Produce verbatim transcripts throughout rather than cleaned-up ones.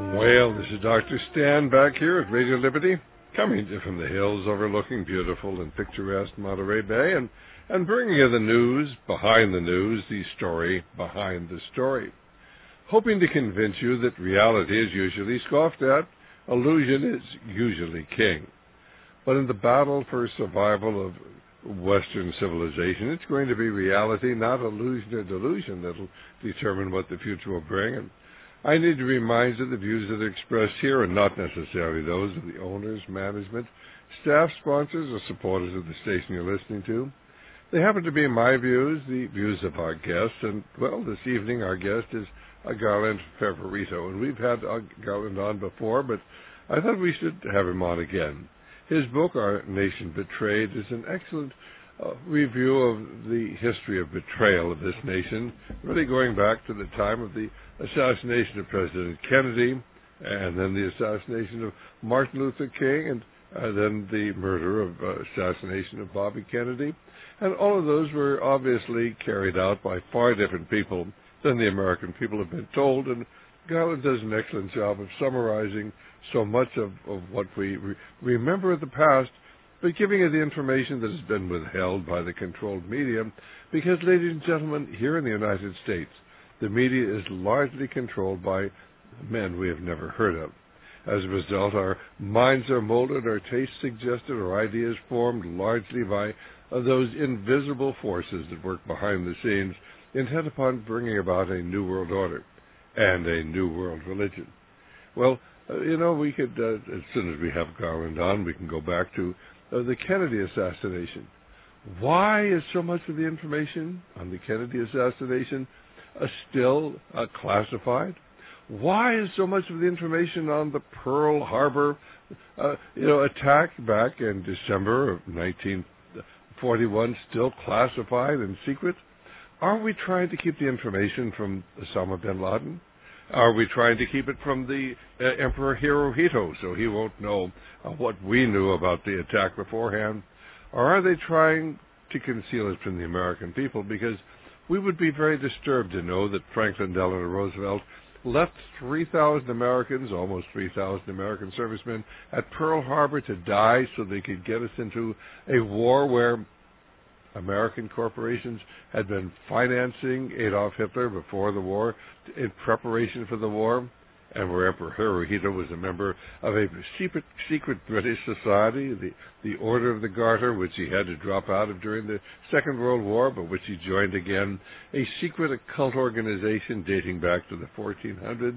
Well, this is Doctor Stan back here at Radio Liberty, coming to you from the hills overlooking beautiful and picturesque Monterey Bay, and, and bringing you the news behind the news, the story behind the story. Hoping to convince you that reality is usually scoffed at, illusion is usually king. But in the battle for survival of Western civilization, it's going to be reality, not illusion or delusion, that'll determine what the future will bring. And I need to remind you that the views that are expressed here are not necessarily those of the owners, management, staff, sponsors, or supporters of the station you're listening to. They happen to be my views, the views of our guests, and, well, this evening our guest is Garland Favorito, and we've had Garland on before, but I thought we should have him on again. His book, Our Nation Betrayed, is an excellent uh, review of the history of betrayal of this nation, really going back to the time of the assassination of President Kennedy, and then the assassination of Martin Luther King, and uh, then the murder of uh, assassination of Bobby Kennedy. And all of those were obviously carried out by far different people than the American people have been told, and Garland does an excellent job of summarizing so much of, of what we re- remember of the past, but giving you the information that has been withheld by the controlled media, because, ladies and gentlemen, here in the United States, the media is largely controlled by men we have never heard of. As a result, our minds are molded, our tastes suggested, our ideas formed largely by uh, those invisible forces that work behind the scenes, intent upon bringing about a new world order and a new world religion. Well, uh, you know, we could, uh, as soon as we have Garland on, we can go back to uh, the Kennedy assassination. Why is so much of the information on the Kennedy assassination uh, still uh, classified? Why is so much of the information on the Pearl Harbor, uh, you know, attack back in December of nineteen forty-one still classified and secret? Are we trying to keep the information from Osama bin Laden? Are we trying to keep it from the uh, Emperor Hirohito so he won't know uh, what we knew about the attack beforehand? Or are they trying to conceal it from the American people? Because we would be very disturbed to know that Franklin Delano Roosevelt left three thousand Americans, almost three thousand American servicemen, at Pearl Harbor to die so they could get us into a war where American corporations had been financing Adolf Hitler before the war, in preparation for the war, and where Emperor Hirohito was a member of a secret, secret British society, the, the Order of the Garter, which he had to drop out of during the Second World War, but which he joined again, a secret occult organization dating back to the fourteen hundreds,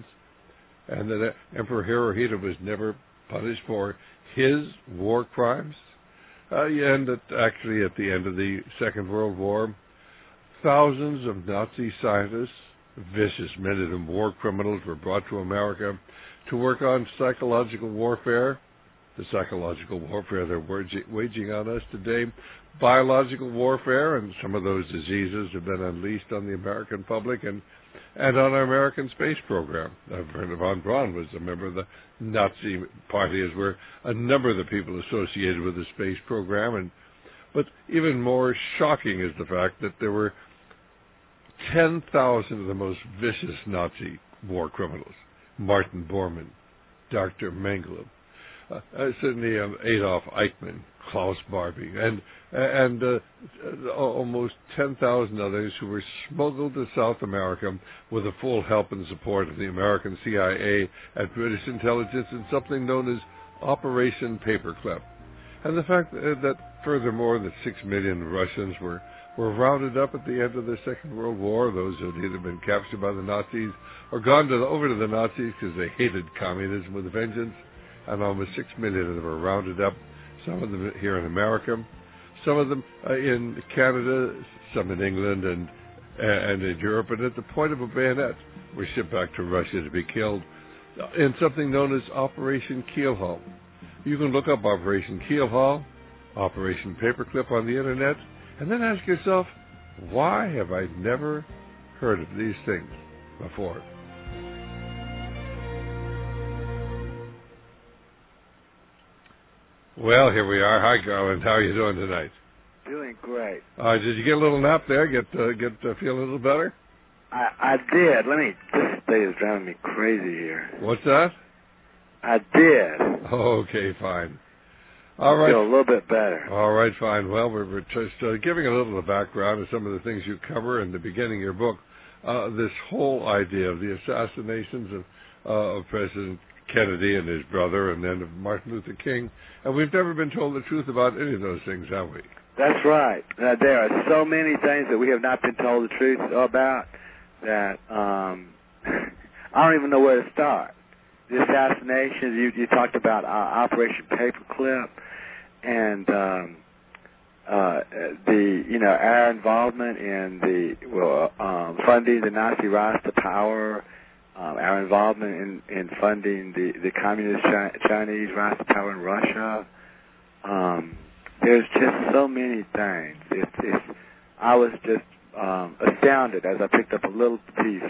and that Emperor Hirohito was never punished for his war crimes. Uh, and that actually at the end of the Second World War, thousands of Nazi scientists, vicious men and war criminals, were brought to America to work on psychological warfare, the psychological warfare they're waging on us today, biological warfare, and some of those diseases have been unleashed on the American public and, and on our American space program. Uh, Wernher von Braun was a member of the Nazi Party, as were a number of the people associated with the space program. And but even more shocking is the fact that there were ten thousand of the most vicious Nazi war criminals: Martin Bormann, Doctor Mengele, uh, uh, certainly um, Adolf Eichmann, Klaus Barbie, and and uh, uh, almost ten thousand others who were smuggled to South America with the full help and support of the American C I A and British intelligence in something known as Operation Paperclip. And the fact that, that furthermore, that six million Russians were, were rounded up at the end of the Second World War, those who had either been captured by the Nazis or gone to the, over to the Nazis because they hated communism with a vengeance, and almost six million of them were rounded up, some of them here in America, some of them uh, in Canada, some in England and and in Europe, and at the point of a bayonet were shipped back to Russia to be killed in something known as Operation Keelhaul. You can look up Operation Keelhaul, Operation Paperclip on the Internet, and then ask yourself, why have I never heard of these things before? Well, here we are. Hi, Garland. How are you doing tonight? Doing great. Uh, did you get a little nap there? Get uh, get uh, feel a little better? I, I did. Let me just thing is driving me crazy here. What's that? I did. Okay, fine. All right. I feel a little bit better. All right, fine. Well, we're, we're just uh, giving a little of the background of some of the things you cover in the beginning of your book. Uh, this whole idea of the assassinations of, uh, of President Kennedy and his brother, and then of Martin Luther King. And we've never been told the truth about any of those things, have we? That's right. Uh, there are so many things that we have not been told the truth about that um, I don't even know where to start. The assassinations, you, you talked about uh, Operation Paperclip, and um, uh, the you know our involvement in the well um, funding the Nazi rise to power, um, our involvement in, in funding the the communist Chi- Chinese rise to power in Russia. Um, there's just so many things. It's, it's I was just um, astounded as I picked up a little piece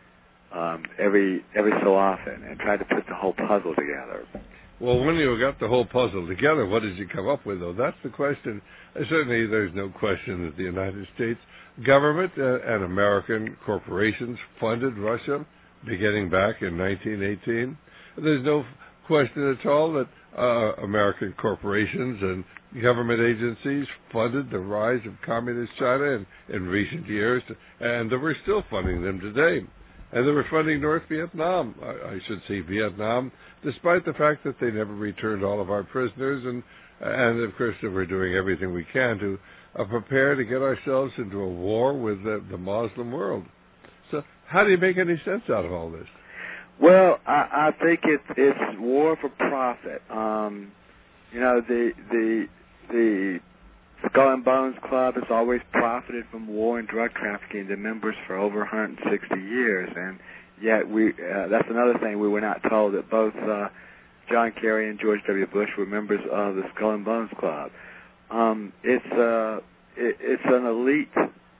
um, every every so often and tried to put the whole puzzle together. Well, when you got the whole puzzle together, what did you come up with, though? That's the question. Uh, certainly, there's no question that the United States government uh, and American corporations funded Russia beginning back in nineteen eighteen. There's no question at all that uh, American corporations and government agencies funded the rise of communist China in, in recent years, and they were still funding them today. And they were funding North Vietnam, I, I should say Vietnam, despite the fact that they never returned all of our prisoners, and, and of course they were doing everything we can to uh, prepare to get ourselves into a war with the, the Muslim world. So how do you make any sense out of all this? Well, I, I think it's it's war for profit. Um, you know, the the the Skull and Bones Club has always profited from war and drug trafficking. The members for over one hundred sixty years, and yet we uh, that's another thing we were not told, that both uh, John Kerry and George W. Bush were members of the Skull and Bones Club. Um, it's uh, it, it's an elite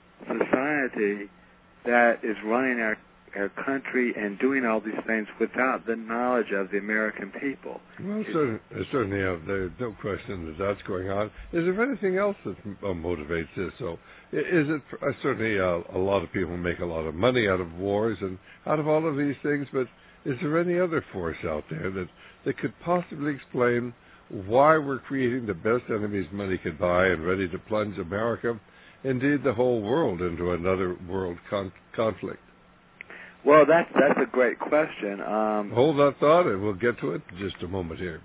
society that is running our our country and doing all these things without the knowledge of the American people. Well, certainly, certainly uh, there's no question that that's going on. Is there anything else that uh, motivates this? So, is it uh, certainly uh, a lot of people make a lot of money out of wars and out of all of these things, but is there any other force out there that, that could possibly explain why we're creating the best enemies money could buy and ready to plunge America, indeed the whole world, into another world con- conflict? Well, that's that's a great question. Um, Hold that thought, and we'll get to it in just a moment here.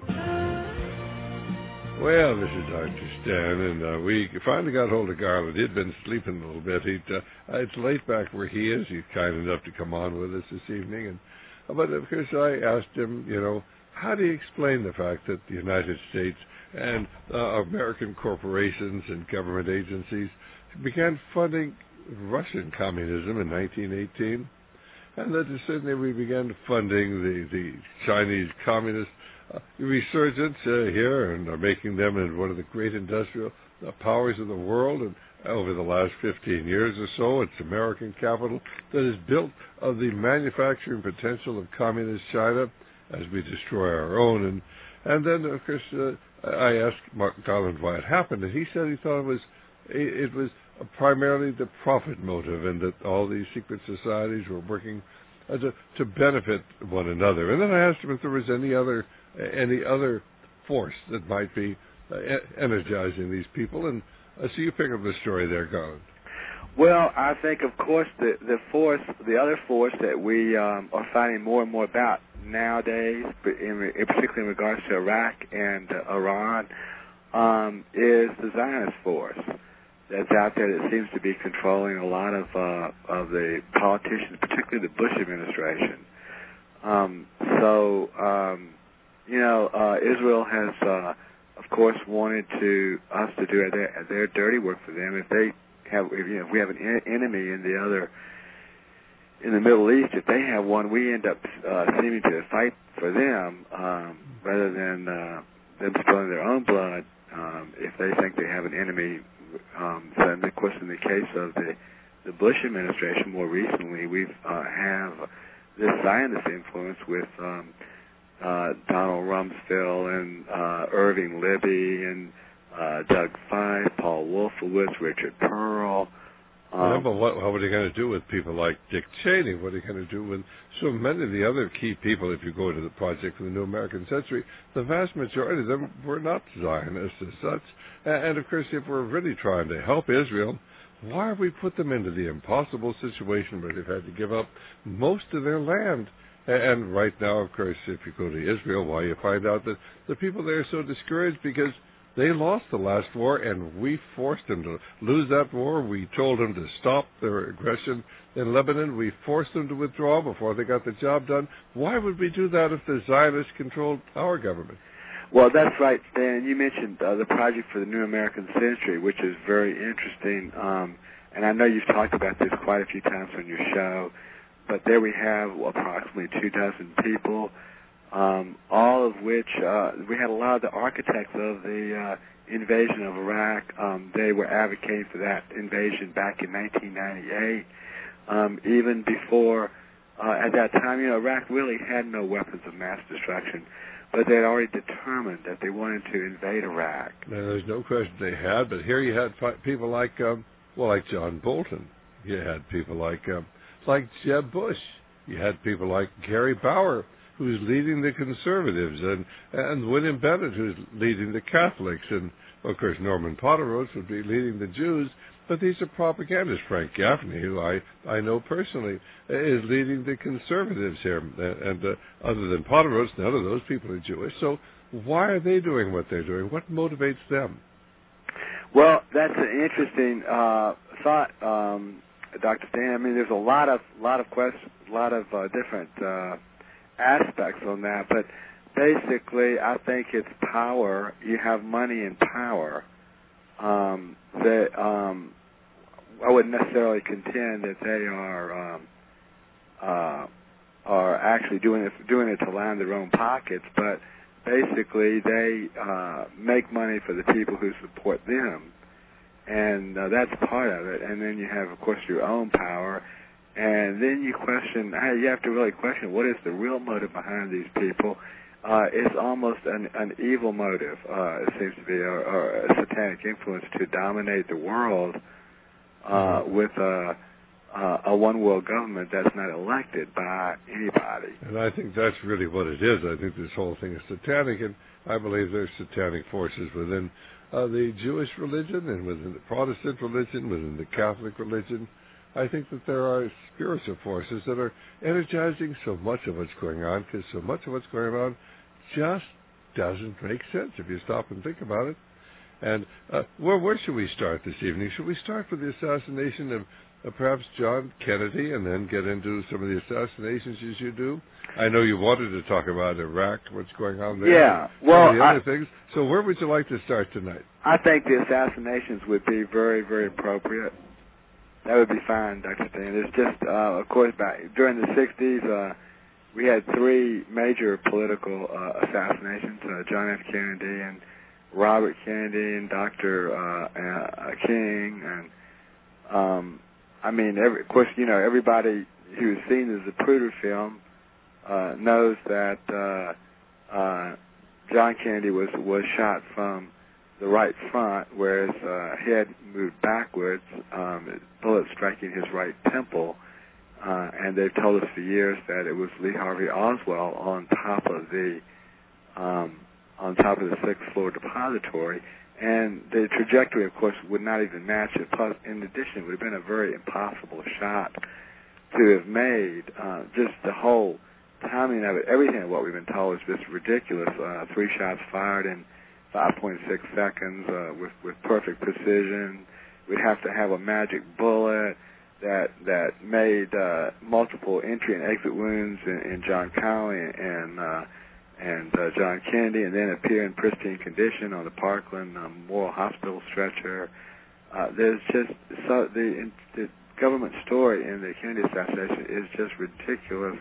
Well, this is Doctor Stan, and uh, we finally got hold of Garland. He'd been sleeping a little bit. He'd, uh, it's late back where he is. He's kind enough to come on with us this evening. And uh, but of course, I asked him, you know, how do you explain the fact that the United States and uh, American corporations and government agencies began funding Russian communism in nineteen eighteen? And that certainly we began funding the, the Chinese communist uh, resurgence uh, here, and are making them in one of the great industrial uh, powers of the world. And over the last fifteen years or so, it's American capital that has built uh, the manufacturing potential of communist China as we destroy our own. And and then, of course, uh, I asked Mark Garland why it happened, and he said he thought it was it was primarily the profit motive, and that all these secret societies were working uh, to, to benefit one another. And then I asked him if there was any other any other force that might be uh, energizing these people. And uh, so you pick up the story there, Garland. Well, I think, of course, the the force, the other force that we um, are finding more and more about nowadays, in, in particularly in regards to Iraq and uh, Iran, um, is the Zionist force that's out there that seems to be controlling a lot of uh, of the politicians, particularly the Bush administration. Um, so, um, you know, uh, Israel has, uh, of course, wanted to us to do their, their dirty work for them. If they have, if, you know, if we have an en- enemy in the other, in the Middle East, if they have one, we end up uh, seeming to fight for them um, rather than uh, them spilling their own blood. Um, if they think they have an enemy. Um, so, of course, in the case of the, the Bush administration, more recently, we've uh, have this Zionist influence with um, uh, Donald Rumsfeld and uh, Irving Libby and uh, Doug Feist, Paul Wolfowitz, Richard Pearl, uh, Um, yeah, but what, what are they going to do with people like Dick Cheney? What are they going to do with so many of the other key people? If you go to the Project for the New American Century, the vast majority of them were not Zionists as such. And, and of course, if we're really trying to help Israel, why have we put them into the impossible situation where they've had to give up most of their land? And right now, of course, if you go to Israel, why you find out that the people there are so discouraged because they lost the last war, and we forced them to lose that war. We told them to stop their aggression in Lebanon. We forced them to withdraw before they got the job done. Why would we do that if the Zionists controlled our government? Well, that's right, Stan. You mentioned uh, the Project for the New American Century, which is very interesting. Um, and I know you've talked about this quite a few times on your show. But there we have approximately two dozen people, um, all of which, uh, we had a lot of the architects of the uh, invasion of Iraq. Um, they were advocating for that invasion back in nineteen ninety-eight. Um, even before, uh, at that time, you know, Iraq really had no weapons of mass destruction, but they had already determined that they wanted to invade Iraq. Now, there's no question they had, but here you had people like, um, well, like John Bolton. You had people like... Um, like Jeb Bush. You had people like Gary Bauer, who's leading the conservatives, and, and William Bennett, who's leading the Catholics, and, of course, Norman Potteros would be leading the Jews. But these are propagandists. Frank Gaffney, who I, I know personally, is leading the conservatives here. And, and uh, other than Potteros, none of those people are Jewish. So why are they doing what they're doing? What motivates them? Well, that's an interesting uh, thought, um, Doctor Stan. I mean, there's a lot of lot of questions, a lot of uh, different uh, aspects on that. But basically, I think it's power. You have money and power. Um, that um, I wouldn't necessarily contend that they are um, uh, are actually doing it doing it to line their own pockets, but basically they uh, make money for the people who support them. And uh, that's part of it. And then you have, of course, your own power. And then you question, hey, you have to really question, what is the real motive behind these people? Uh, it's almost an, an evil motive, uh, it seems to be, or, or a satanic influence to dominate the world uh, mm-hmm. with a, uh, a one-world government that's not elected by anybody. And I think that's really what it is. I think this whole thing is satanic, and I believe there's satanic forces within Uh, the Jewish religion and within the Protestant religion, within the Catholic religion. I think that there are spiritual forces that are energizing so much of what's going on, because so much of what's going on just doesn't make sense if you stop and think about it. And uh, where, where should we start this evening? Should we start with the assassination of uh, perhaps John Kennedy and then get into some of the assassinations as you do? I know you wanted to talk about Iraq, what's going on there. Yeah, well, the other I, things. So where would you like to start tonight? I think the assassinations would be very, very appropriate. That would be fine, Doctor Stan. It's just, uh, of course, back during the sixties, uh, we had three major political uh, assassinations: uh, John F. Kennedy and Robert Kennedy and Doctor Uh, uh, King. And um, I mean, every, of course, you know, everybody who's seen the Zapruder film Uh, knows that uh, uh, John Kennedy was was shot from the right front, whereas uh, he had moved backwards, um, bullet striking his right temple. Uh, and they've told us for years that it was Lee Harvey Oswald on top of the um, on top of the sixth floor depository. And the trajectory, of course, would not even match it. Plus, in addition, it would have been a very impossible shot to have made. Uh, just the whole timing of it, everything of what we've been told is just ridiculous. Uh, three shots fired in five point six seconds uh, with, with perfect precision. We'd have to have a magic bullet that that made uh, multiple entry and exit wounds in, in John Connally and uh, and uh, John Kennedy, and then appear in pristine condition on the Parkland um, Memorial Hospital stretcher. Uh, there's just so the, the government story in the Kennedy assassination is just ridiculous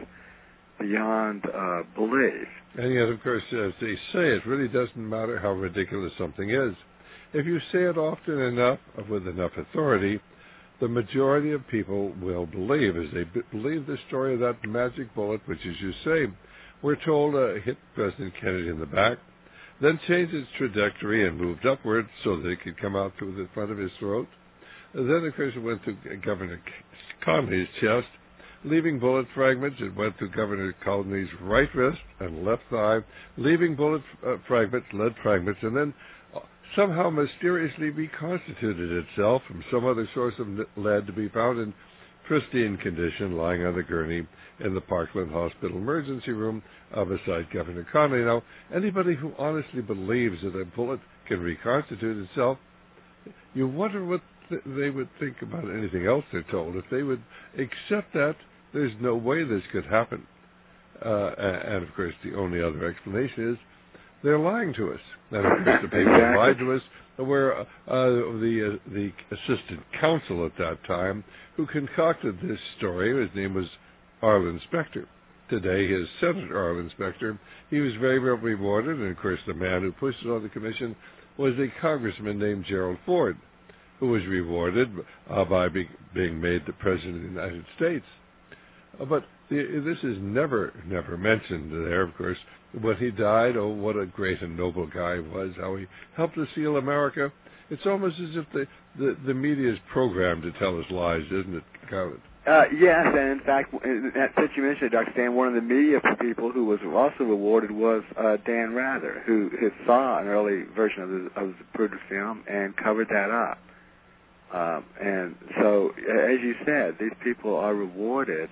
beyond uh, belief. And yet, of course, as they say, it really doesn't matter how ridiculous something is. If you say it often enough, with enough authority, the majority of people will believe, as they b- believe the story of that magic bullet, which, as you say, we're told uh, hit President Kennedy in the back, then changed its trajectory and moved upwards so that it could come out through the front of his throat. Then, of course, it went to Governor Connolly's chest. Leaving bullet fragments, it went to Governor Connolly's right wrist and left thigh, leaving bullet uh, fragments, lead fragments, and then somehow mysteriously reconstituted itself from some other source of lead to be found in pristine condition, lying on the gurney in the Parkland Hospital emergency room beside Governor Connolly. Now, anybody who honestly believes that a bullet can reconstitute itself, you wonder what th- they would think about anything else they're told. If they would accept that, there's no way this could happen. Uh, and, of course, the only other explanation is they're lying to us. And, of course, the people who lied to us were uh, the uh, the assistant counsel at that time who concocted this story. His name was Arlen Specter. Today, his Senator Arlen Specter. He was very well rewarded, and, of course, the man who pushed it on the commission was a congressman named Gerald Ford, who was rewarded uh, by be, being made the President of the United States. Uh, but the, this is never, never mentioned there, of course. When he died, oh, what a great and noble guy he was, how he helped to seal America. It's almost as if the, the, the media is programmed to tell us lies, isn't it, Khaled? Uh, yes, and in fact, since you mentioned it, Doctor Stan, one of the media people who was also rewarded was uh, Dan Rather, who, who saw an early version of the, of the Bruder film and covered that up. Um, and so, as you said, these people are rewarded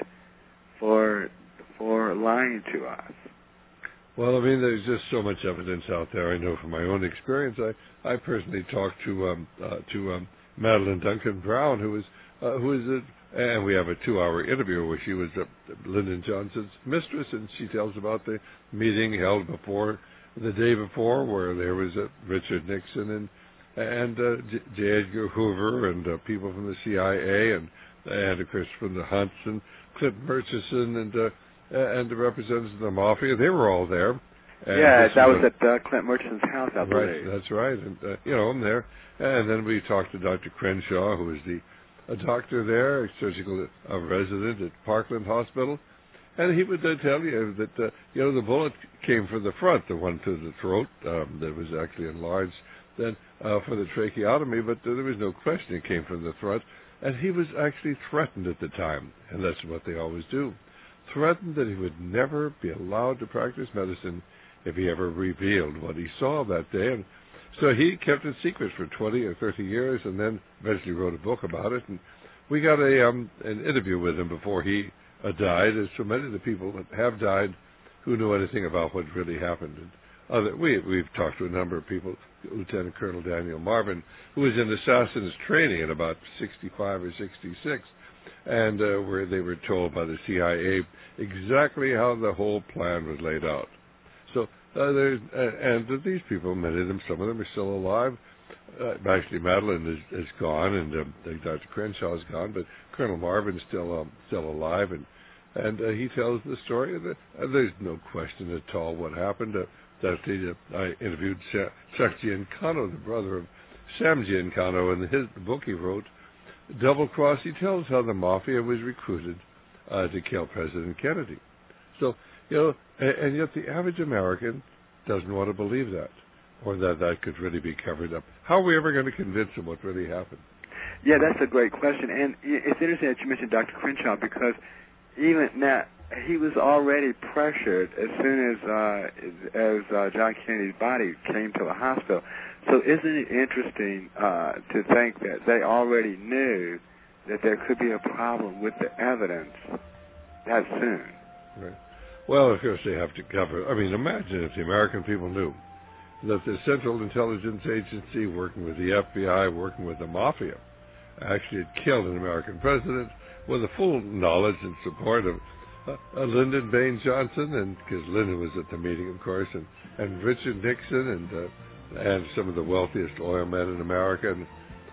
for for lying to us. Well, I mean, there's just so much evidence out there. I know from my own experience. I, I personally talked to um, uh, to um, Madeline Duncan Brown, who is uh, who is a, and we have a two-hour interview where she was uh, Lyndon Johnson's mistress, and she tells about the meeting held before the day before, where there was uh, Richard Nixon and and uh, J. Edgar Hoover and uh, people from the C I A and and of course from the Hunts and Clint Murchison and. Uh, Uh, and the representatives of the mafia, they were all there. And yeah, that was a, at uh, Clint Murchison's house, I believe. Right, that's right. And, uh, you know, I'm there. And then we talked to Doctor Crenshaw, who is the a doctor there, a surgical uh, resident at Parkland Hospital. And he would uh, tell you that, uh, you know, the bullet came from the front, the one to the throat um, that was actually enlarged then uh, for the tracheotomy, but uh, there was no question it came from the front. And he was actually threatened at the time, and that's what they always do. Threatened that he would never be allowed to practice medicine if he ever revealed what he saw that day. And so he kept it secret for twenty or thirty years and then eventually wrote a book about it. And we got a um, an interview with him before he uh, died, as so many of the people that have died who knew anything about what really happened. And other, we, we've talked to a number of people, Lieutenant Colonel Daniel Marvin, who was in assassin's training at about sixty-five or sixty-six. And uh, where they were told by the C I A exactly how the whole plan was laid out. So, uh, there's, uh, and uh, these people, many of them, some of them are still alive. Uh, actually, Madeline is, is gone, and uh, Doctor Crenshaw is gone, but Colonel Marvin's still um, still alive, and and uh, he tells the story. That, uh, there's no question at all what happened. Uh, that the, uh, I interviewed Chuck Giancano, the brother of Sam Giancano, in his the book he wrote. Double Cross, he tells how the mafia was recruited uh, to kill President Kennedy. So, you know, and, and yet the average American doesn't want to believe that, or that that could really be covered up. How are we ever going to convince them what really happened? Yeah, that's a great question. And it's interesting that you mentioned Doctor Crenshaw, because even now, he was already pressured as soon as uh, as uh, John Kennedy's body came to the hospital. So isn't it interesting uh, to think that they already knew that there could be a problem with the evidence that soon? Right. Well, of course, they have to cover. I mean, imagine if the American people knew that the Central Intelligence Agency, working with the F B I, working with the Mafia, actually had killed an American president with the full knowledge and support of uh, uh, Lyndon Baines Johnson, and because Lyndon was at the meeting, of course, and, and Richard Nixon, and uh, and some of the wealthiest oil men in America, and,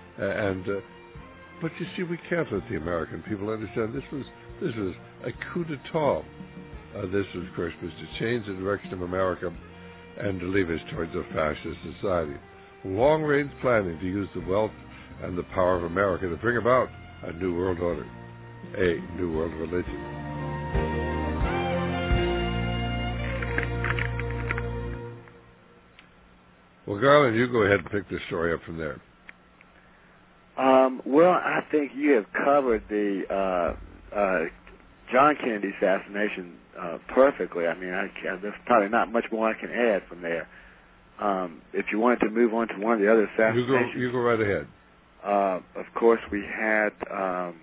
and uh, but you see, we can't let the American people understand this was this was a coup d'etat. Uh, this, of course, was to change the direction of America and to leave us towards a fascist society. Long-range planning to use the wealth and the power of America to bring about a new world order, a new world religion. Well, Garland, you go ahead and pick this story up from there. Um, Well, I think you have covered the uh, uh, John Kennedy assassination uh, perfectly. I mean, I can, there's probably not much more I can add from there. Um, if you wanted to move on to one of the other assassinations, you go, you go right ahead. Uh, of course, we had um,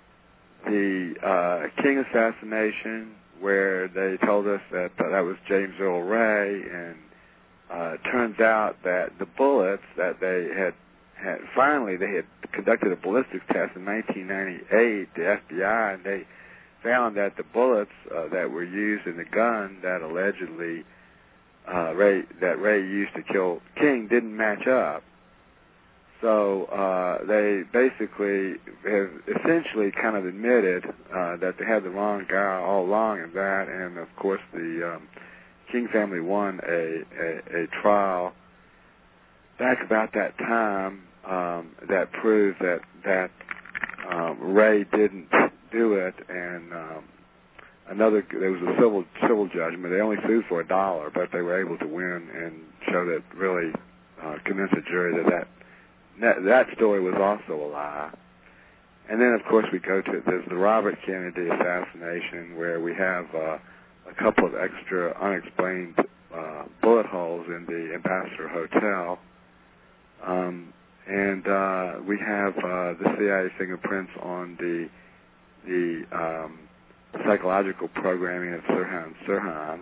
the uh, King assassination, where they told us that uh, that was James Earl Ray, and uh, it turns out that the bullets that they had, had finally they had conducted a ballistics test in nineteen ninety-eight, the F B I, and they found that the bullets uh, that were used in the gun that allegedly uh, Ray that Ray used to kill King didn't match up. So uh, they basically have essentially kind of admitted uh, that they had the wrong guy all along in that, and of course the um, King family won a, a, a trial back about that time um, that proved that that um, Ray didn't do it, and um, another there was a civil civil judgment. They only sued for a dollar, but they were able to win and show that really uh, convince the jury that that. That, that story was also a lie. And then, of course, we go to there's the Robert Kennedy assassination, where we have uh, a couple of extra unexplained uh, bullet holes in the Ambassador Hotel. Um, and uh, we have uh, the C I A fingerprints on the the um, psychological programming of Sirhan Sirhan.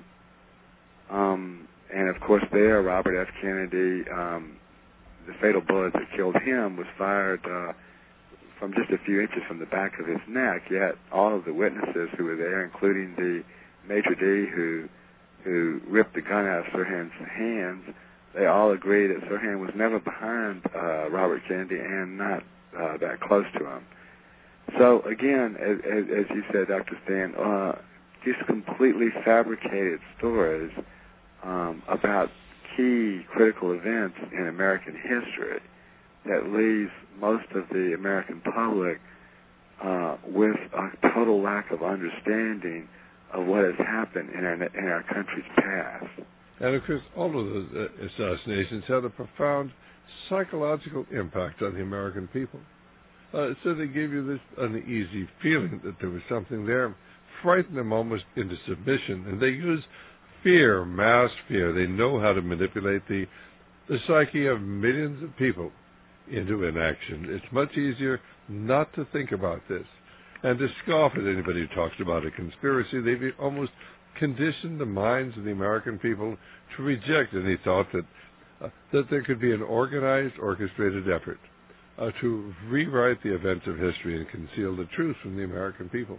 Um, and, of course, there, Robert F. Kennedy... Um, the fatal bullet that killed him was fired uh, from just a few inches from the back of his neck, yet all of the witnesses who were there, including the maitre d' who who ripped the gun out of Sirhan's hands, they all agree that Sirhan was never behind uh, Robert Kennedy and not uh, that close to him. So, again, as, as you said, Doctor Stan, uh, just completely fabricated stories um, about key critical events in American history that leaves most of the American public uh, with a total lack of understanding of what has happened in our, in our country's past. And, of course, all of those assassinations had a profound psychological impact on the American people. Uh, so they gave you this uneasy feeling that there was something there, frightened them almost into submission, and they used fear, mass fear. They know how to manipulate the the psyche of millions of people into inaction. It's much easier not to think about this and to scoff at anybody who talks about a conspiracy. They've almost conditioned the minds of the American people to reject any thought that uh, that there could be an organized, orchestrated effort uh, to rewrite the events of history and conceal the truth from the American people.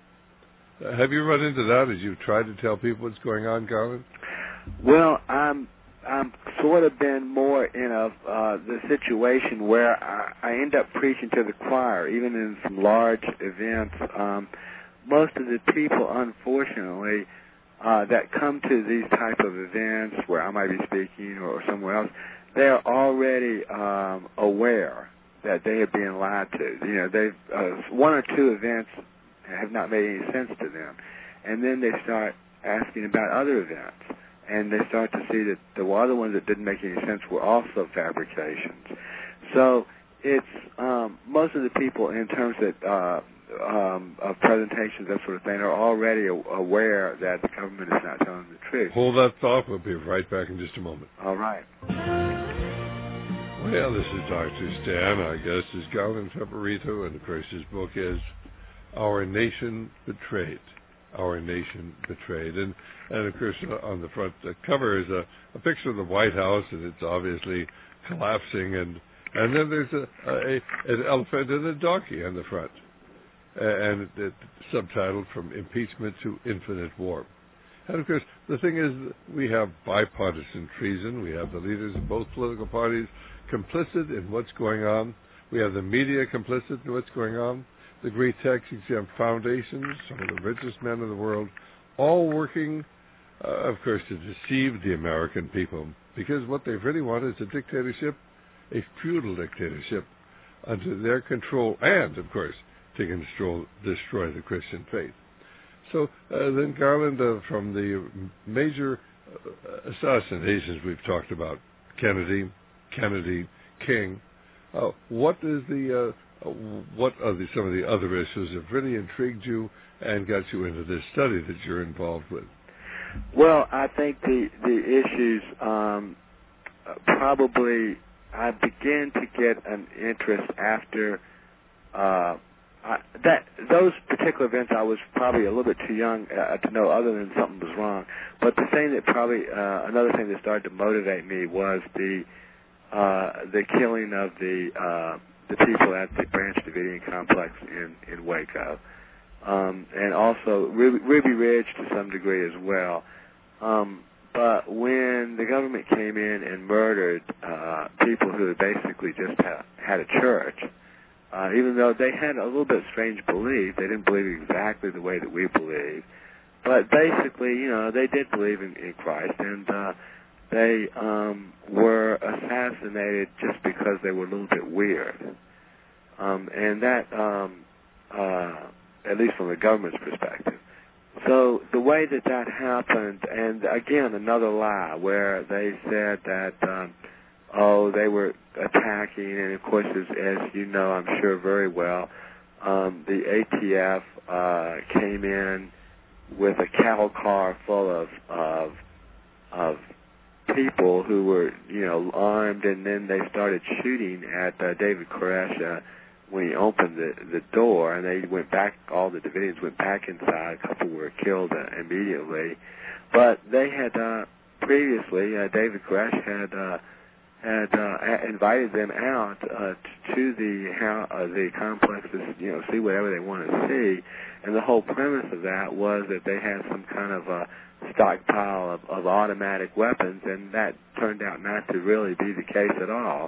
Have you run into that as you've tried to tell people what's going on, Garland? Well, I'm I'm sort of been more in a uh, the situation where I, I end up preaching to the choir, even in some large events. Um, most of the people, unfortunately, uh, that come to these type of events where I might be speaking or, or somewhere else, they are already um, aware that they are being lied to. You know, they've uh, one or two events have not made any sense to them. And then they start asking about other events. And they start to see that the other ones that didn't make any sense were also fabrications. So it's um, most of the people in terms of, uh, um, of presentations, that sort of thing, are already aware that the government is not telling the truth. Hold that thought. We'll be right back in just a moment. All right. Well, this is Doctor Stan. Our guest is Garland Pepperito, and of course his book is Our Nation Betrayed. Our Nation Betrayed. And, and of course, uh, on the front uh, cover is a, a picture of the White House, and it's obviously collapsing. And, and then there's a, a, an elephant and a donkey on the front. Uh, and it, it, subtitled From Impeachment to Infinite War. And of course, the thing is, we have bipartisan treason. We have the leaders of both political parties complicit in what's going on. We have the media complicit in what's going on. The great tax-exempt foundations, some of the richest men in the world, all working, uh, of course, to deceive the American people. Because what they really want is a dictatorship, a feudal dictatorship, under their control, and, of course, to control, destroy the Christian faith. So uh, then, Garland, uh, from the major uh, assassinations we've talked about, Kennedy, Kennedy, King, uh, what is the uh, uh, what are the, some of the other issues that really intrigued you and got you into this study that you're involved with? Well, I think the the issues um, probably I began to get an interest after uh, I, that those particular events. I was probably a little bit too young uh, to know other than something was wrong. But the thing that probably uh, another thing that started to motivate me was the uh, the killing of the uh, the people at the Branch Davidian complex in in Waco. Um, and also Ruby, Ruby Ridge to some degree as well. Um, but when the government came in and murdered uh, people who had basically just ha- had a church, uh, even though they had a little bit strange belief, they didn't believe exactly the way that we believe. But basically, you know, they did believe in, in Christ, and uh, they um, were assassinated just because they were a little bit weird. Um, and that... Um, uh, at least from the government's perspective. So the way that that happened, and again, another lie where they said that, um, oh, they were attacking, and of course, as, as you know, I'm sure very well, um, the A T F uh, came in with a cattle car full of, of, of people who were, you know, armed, and then they started shooting at uh, David Koresh uh, when he opened the, the door, and they went back, all the Davidians went back inside. A couple were killed uh, immediately. But they had, uh, previously, uh, David Koresh had, uh, had, uh, invited them out, uh, to the, how, uh, the complexes, you know, see whatever they wanted to see. And the whole premise of that was that they had some kind of, uh, stockpile of, of automatic weapons, and that turned out not to really be the case at all.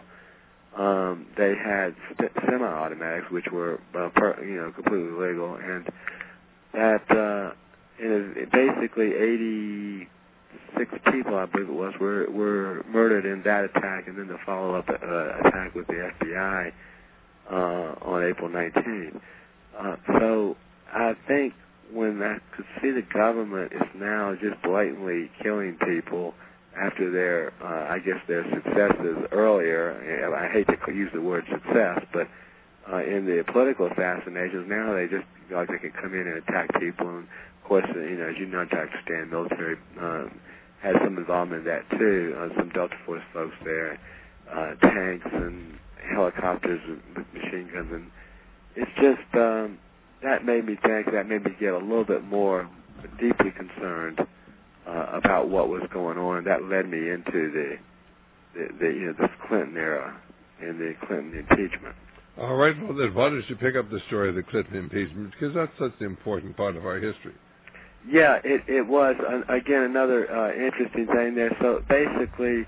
Um, they had st- semi-automatics, which were, uh, per, you know, completely legal, and that uh, in a, basically eighty-six people, I believe it was, were were murdered in that attack, and then the follow-up uh, attack with the F B I uh, on April nineteenth. Uh, so I think when I could see the government is now just blatantly killing people after their, uh, I guess, their successes earlier. I hate to use the word success, but uh, in the political assassinations, now they just, like, they can come in and attack people. And, of course, you know, as you know, Doctor Stan, military um, has some involvement in that, too. Uh, some Delta Force folks there, uh, tanks and helicopters with machine guns. And it's just, um, that made me think, that made me get a little bit more deeply concerned Uh, about what was going on. That led me into the, the, the you know, this Clinton era and the Clinton impeachment. All right, well then, why don't you pick up the story of the Clinton impeachment, because that's such an important part of our history. Yeah, it, it was, uh, again, another uh, interesting thing there. So basically,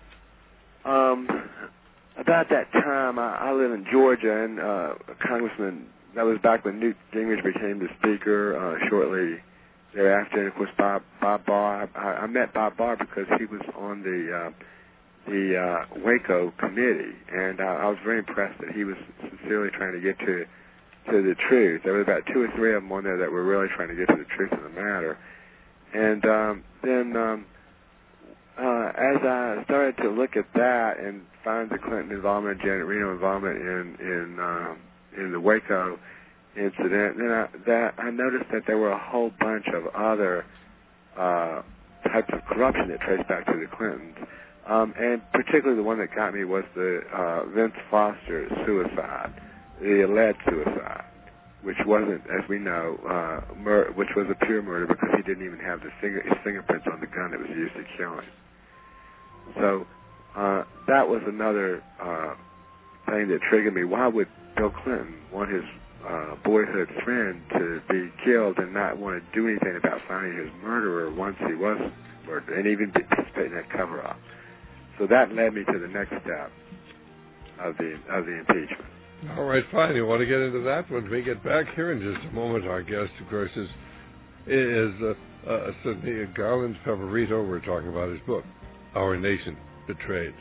um, about that time, I, I live in Georgia, and uh, Congressman, that was back when Newt Gingrich became the Speaker uh, shortly thereafter, and of course Bob Bob Barr. I, I met Bob Barr because he was on the uh, the uh, Waco committee, and uh, I was very impressed that he was sincerely trying to get to to the truth. There were about two or three of them on there that were really trying to get to the truth of the matter. And um, then um, uh, as I started to look at that and find the Clinton involvement, Janet Reno involvement in in um, in the Waco incident, then I, that I noticed that there were a whole bunch of other uh, types of corruption that traced back to the Clintons. Um, and particularly the one that got me was the uh, Vince Foster suicide, the alleged suicide, which wasn't, as we know, uh, mur- which was a pure murder because he didn't even have the finger- his fingerprints on the gun that was used to kill him. So uh, that was another uh, thing that triggered me. Why would Bill Clinton want his Uh, boyhood friend to be killed and not want to do anything about finding his murderer once he was murdered, and even participate in that cover-up? So that led me to the next step of the of the impeachment. All right, fine. You want to get into that when we get back here in just a moment? Our guest, of course, is is uh, uh, Sidney Garland Favorito. We're talking about his book, Our Nation Betrayed.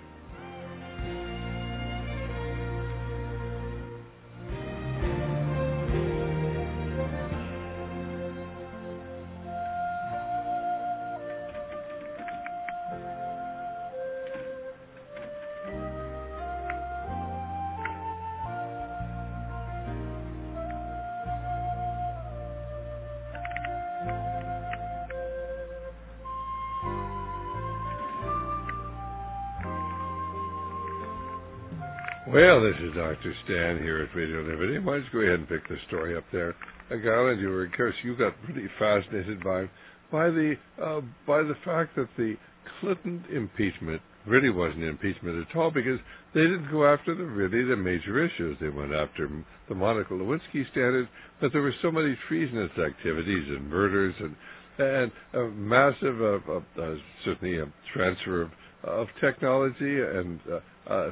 Well, this is Doctor Stan here at Radio Liberty. Why don't you go ahead and pick the story up there? Uh, Garland, you were, of course, you got pretty fascinated by by the uh, by the fact that the Clinton impeachment really wasn't impeachment at all, because they didn't go after the really the major issues. They went after the Monica Lewinsky standard, but there were so many treasonous activities and murders and and a massive, uh, uh, uh, certainly a transfer of, of technology and uh, uh,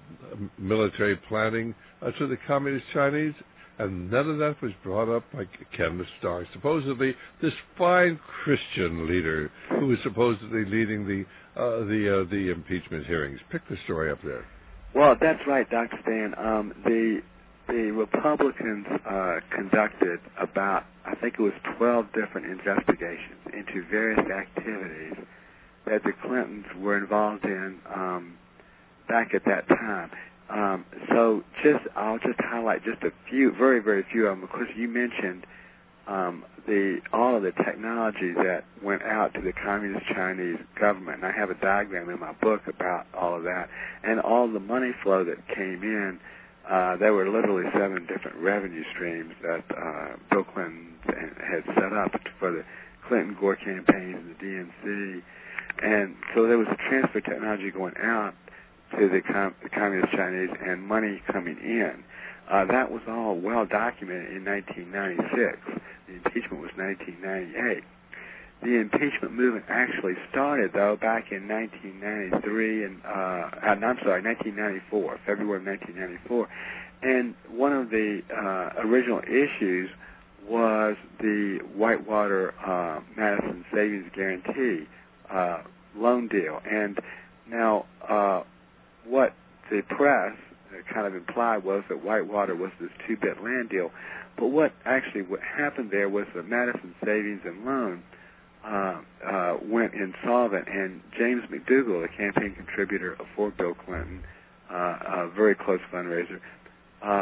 military planning uh, to the Communist Chinese, and none of that was brought up by Ken Starr, supposedly this fine Christian leader who was supposedly leading the uh, the uh, the impeachment hearings. Pick the story up there. Well, that's right, Doctor Stan. Um, the the Republicans uh, conducted about, I think it was twelve different investigations into various activities that the Clintons were involved in um, back at that time. Um, so just I'll just highlight just a few, very, very few of them. Of course, you mentioned um, the all of the technology that went out to the Communist Chinese government. And I have a diagram in my book about all of that. And all the money flow that came in, uh, there were literally seven different revenue streams that uh, Bill Clinton had set up for the Clinton-Gore campaigns and the D N C. And so there was a transfer technology going out to the, com- the Communist Chinese and money coming in. Uh, that was all well documented in nineteen ninety-six. The impeachment was nineteen ninety-eight. The impeachment movement actually started, though, back in nineteen ninety-three, and uh, I'm sorry, nineteen ninety-four, February of nineteen ninety-four. And one of the uh, original issues was the Whitewater uh, Madison Savings Guarantee uh, loan deal. And now, uh, what the press kind of implied was that Whitewater was this two-bit land deal. But what actually what happened there was that Madison Savings and Loan uh, uh, went insolvent, and James McDougal, a campaign contributor for Bill Clinton, uh, a very close fundraiser, uh,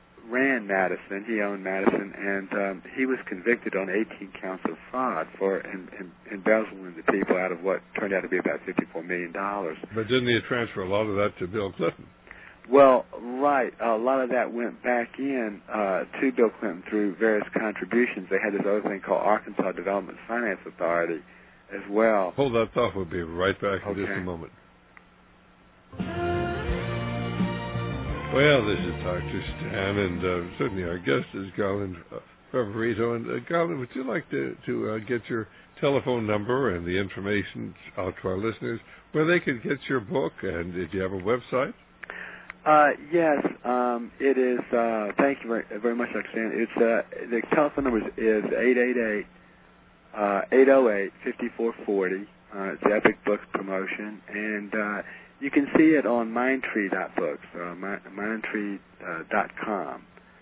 ran Madison. He owned Madison, and um, he was convicted on eighteen counts of fraud for in, in, embezzling the people out of what turned out to be about fifty-four million dollars. But didn't he transfer a lot of that to Bill Clinton? Well, right. A lot of that went back in uh, to Bill Clinton through various contributions. They had this other thing called Arkansas Development Finance Authority as well. Hold that thought. We'll be right back in Okay. just a moment. Well, this is Doctor Stan, and uh, certainly our guest is Garland uh, Favorito. And uh, Garland, would you like to, to uh, get your telephone number and the information out to our listeners where they could get your book, and do you have a website? Uh, yes, um, it is. Uh, thank you very, very much, Doctor Stan. It's uh, the telephone number is eight eight eight, eight oh eight, five four four oh. Uh, it's Epic Books Promotion, and uh, you can see it on Mindtree dot books, uh, Mindtree dot com.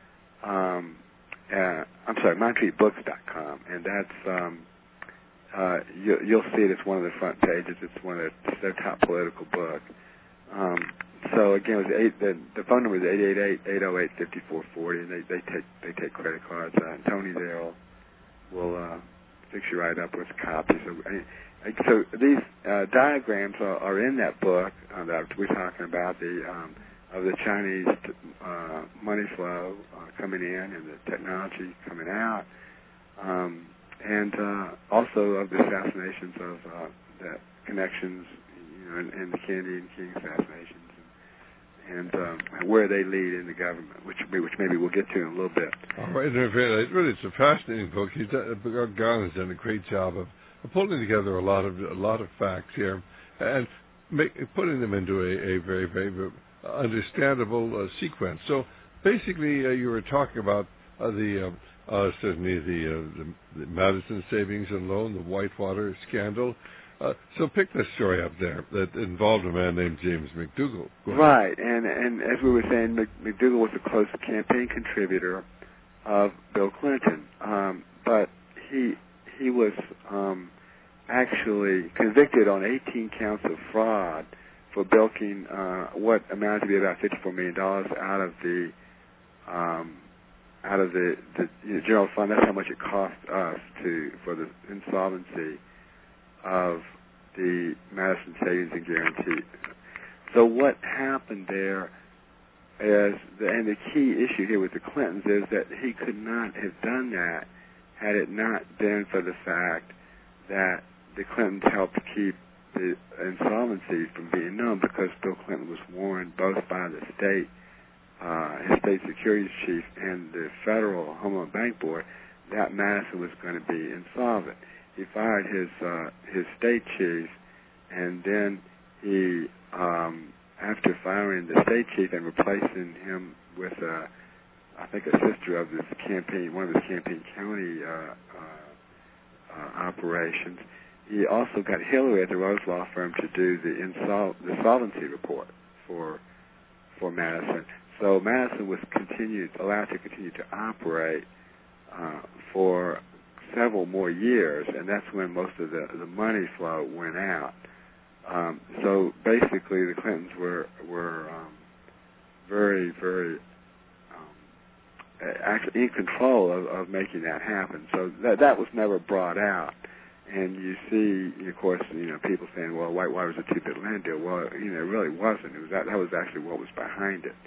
Um, uh, I'm sorry, Mindtree books dot com, and that's um, uh, you, you'll see it. It's one of the front pages. It's one of the, it's their top political book. Um, So again, it was eight, the, the phone number is eight eight eight, eight oh eight, five four four oh, and they, they take they take credit cards. Uh, and Tony there will, will uh, fix you right up with a copy. So, I, so these uh, diagrams are, are in that book uh, that we're talking about, the um, of the Chinese uh, money flow uh, coming in and the technology coming out, um, and uh, also of the assassinations of uh, the connections, you know, and, and the Kennedy and King assassinations. And um, where they lead in the government, which which maybe we'll get to in a little bit. All right, really, really, it's a fascinating book. He's done, Garland's done a great job of, of pulling together a lot of a lot of facts here and make, putting them into a, a very very understandable uh, sequence. So basically, uh, you were talking about uh, the uh, uh, certainly the, uh, the, the Madison Savings and Loan, the Whitewater scandal. Uh, so pick this story up there that involved a man named James McDougal. Right, and and as we were saying, McDougal was a close campaign contributor of Bill Clinton, um, but he he was um, actually convicted on eighteen counts of fraud for bilking uh, what amounted to be about fifty-four million dollars out of the um, out of the, the you know, general fund. That's how much it cost us to for the insolvency of the Madison Savings and Guarantee. So what happened there is, the, and the key issue here with the Clintons is that he could not have done that had it not been for the fact that the Clintons helped keep the insolvency from being known, because Bill Clinton was warned both by the state, uh, his state securities chief, and the federal Home Loan Bank Board that Madison was going to be insolvent. He fired his uh, his state chief, and then he, um, after firing the state chief and replacing him with, uh, I think, a sister of this campaign, one of his campaign county uh, uh, uh, operations, he also got Hillary at the Rose Law Firm to do the insol- the solvency report for for Madison. So Madison was continued allowed to continue to operate uh, for several more years, and that's when most of the, the money flow went out. Um, so basically, the Clintons were were um, very, very um, actually in control of, of making that happen. So that that was never brought out. And you see, of course, you know, people saying, "Well, why, why was it a two-bit land deal?" Well, you know, it really wasn't. It was that that was actually what was behind it.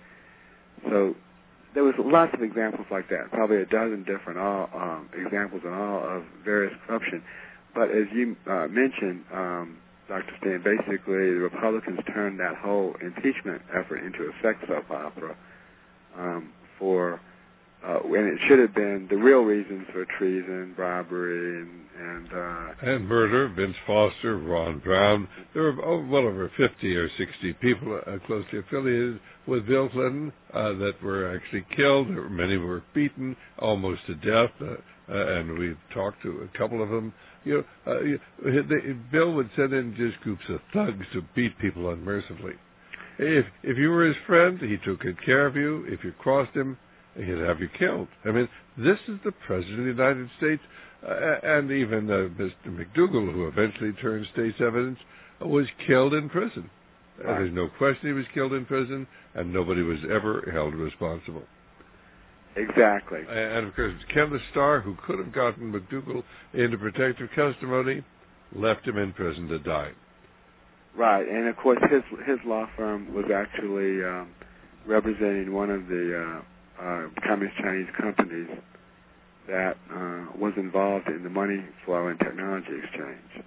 So there was lots of examples like that, probably a dozen different all, um, examples in all of various corruption. But as you uh, mentioned, um, Doctor Stan, basically the Republicans turned that whole impeachment effort into a sex soap opera um, for, uh, and it should have been the real reasons for treason, robbery, and and, uh, and murder. Vince Foster, Ron Brown. There were oh, well over fifty or sixty people uh, closely affiliated with Bill Clinton uh, that were actually killed. There were, many were beaten almost to death, uh, uh, and we've talked to a couple of them. You know, uh, you, they, Bill would send in just groups of thugs to beat people unmercifully. If if you were his friend, he took good care of you. If you crossed him, he'd have you killed. I mean, this is the President of the United States, uh, and even uh, Mister McDougal, who eventually turned state's evidence, uh, was killed in prison. Uh, there's no question he was killed in prison, and nobody was ever held responsible. Exactly. And, of course, Ken the Star, who could have gotten McDougal into protective testimony, left him in prison to die. Right, and of course his his law firm was actually um, representing one of the uh, uh, Communist Chinese companies that uh, was involved in the money flow and technology exchange.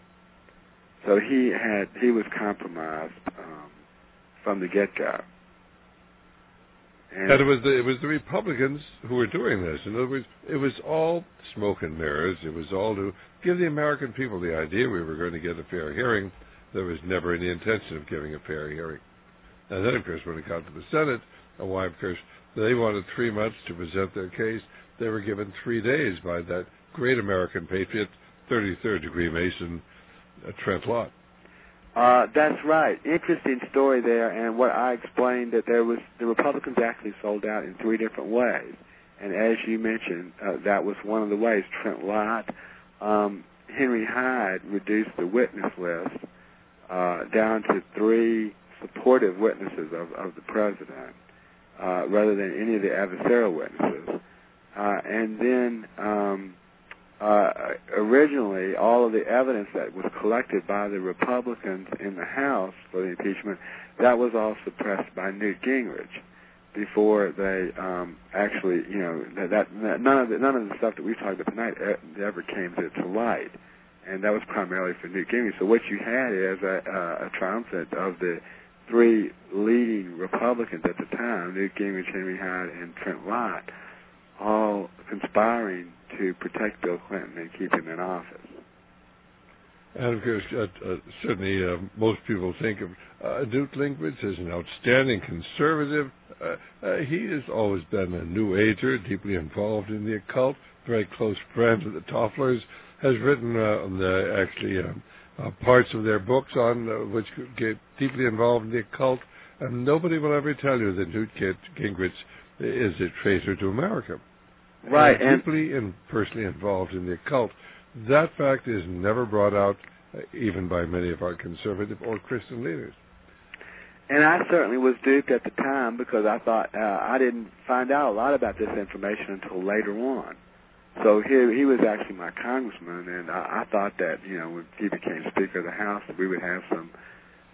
So he had he was compromised um, from the get-go. And, and it was the it was the Republicans who were doing this. In other words, it was all smoke and mirrors. It was all to give the American people the idea we were going to get a fair hearing. There was never any intention of giving a fair hearing. And then, of course, when it got to the Senate, and why, of course, they wanted three months to present their case, they were given three days by that great American patriot, thirty-third degree Mason, uh, Trent Lott. Uh, that's right. Interesting story there, and what I explained that there was the Republicans actually sold out in three different ways, and as you mentioned, uh, that was one of the ways. Trent Lott, um, Henry Hyde reduced the witness list uh, down to three supportive witnesses of, of the president, uh, rather than any of the adversarial witnesses, uh, and then. Um, Uh, originally, all of the evidence that was collected by the Republicans in the House for the impeachment, that was all suppressed by Newt Gingrich before they um, actually, you know, that, that none of the, none of the stuff that we've talked about tonight ever came to, to light, and that was primarily for Newt Gingrich. So what you had is a, a, a triumvirate of the three leading Republicans at the time: Newt Gingrich, Henry Hyde, and Trent Lott, all conspiring to protect Bill Clinton and keep him in office. And, of course, uh, uh, certainly uh, most people think of uh, Newt Gingrich as an outstanding conservative. Uh, uh, he has always been a New Ager, deeply involved in the occult, very close friend of the Tofflers, has written uh, on the, actually uh, uh, parts of their books on uh, which get deeply involved in the occult, and nobody will ever tell you that Newt Gingrich is a traitor to America. Right, and deeply and personally involved in the occult. That fact is never brought out, uh, even by many of our conservative or Christian leaders. And I certainly was duped at the time because I thought uh, I didn't find out a lot about this information until later on. So he he was actually my congressman, and I, I thought that, you know, when he became Speaker of the House, that we would have some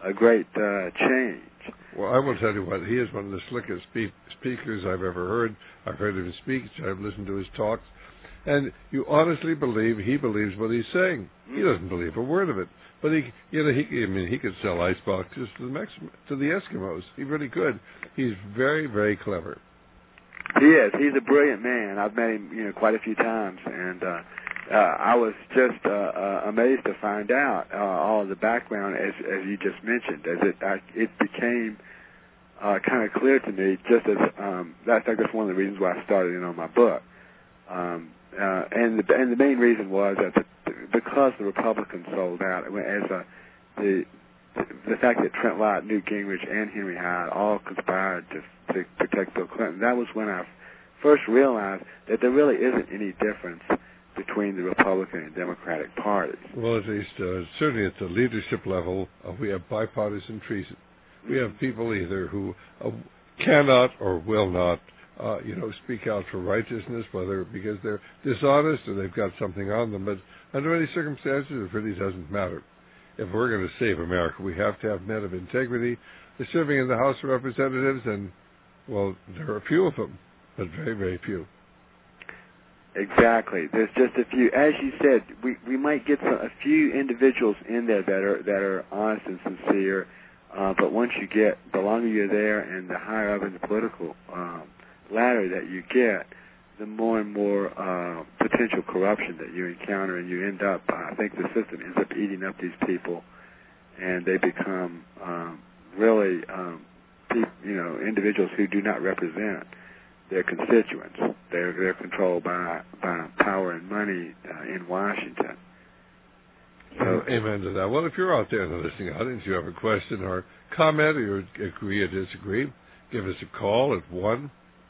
a great uh, change. Well, I will tell you what, he is one of the slickest spe- speakers I've ever heard. I've heard him speak, I've listened to his talks, and you honestly believe he believes what he's saying. He doesn't believe a word of it. But he, you know, he, I mean, he could sell ice boxes to the Mex- to the Eskimos. He really could. He's very, very clever. He is. He's a brilliant man. I've met him, you know, quite a few times, and uh, uh, I was just uh, uh, amazed to find out uh, all of the background, as as you just mentioned, as it I, it became uh, kind of clear to me. Just as um, that's like that's one of the reasons why I started in on my book, um, uh, and the and the main reason was that the, because the Republicans sold out, as a the the fact that Trent Lott, Newt Gingrich, and Henry Hyde all conspired to to protect Bill Clinton. That was when I first realized that there really isn't any difference between the Republican and Democratic parties. Well, at least uh, certainly at the leadership level, uh, we have bipartisan treason. We have people either who uh, cannot or will not, uh, you know, speak out for righteousness, whether because they're dishonest or they've got something on them. But under any circumstances, it really doesn't matter. If we're going to save America, we have to have men of integrity. They're serving in the House of Representatives, and, well, there are a few of them, but very, very few. Exactly. There's just a few. As you said, we, we might get some, a few individuals in there that are that are honest and sincere, uh, but once you get, the longer you're there and the higher up in the political um, ladder that you get, the more and more uh, potential corruption that you encounter, and you end up, I think the system ends up eating up these people, and they become um, really, um, pe- you know, individuals who do not represent their constituents. They're they're controlled by by power and money uh, in Washington. So, amen to that. Well, if you're out there in the listening audience, you have a question or comment, or you agree or disagree, give us a call at one.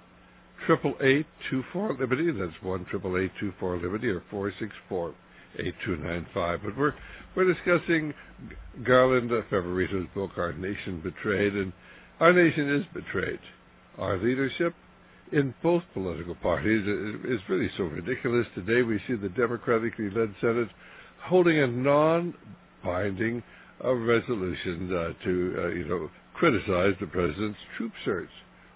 Triple eight two four Liberty. That's one triple eight two four Liberty, or four six four eight two nine five. But we're we're discussing Garland Favorito's book, Our Nation Betrayed, and our nation is betrayed. Our leadership in both political parties is really so ridiculous. Today we see the democratically led Senate holding a non-binding uh, resolution uh, to uh, you know criticize the president's troop surge.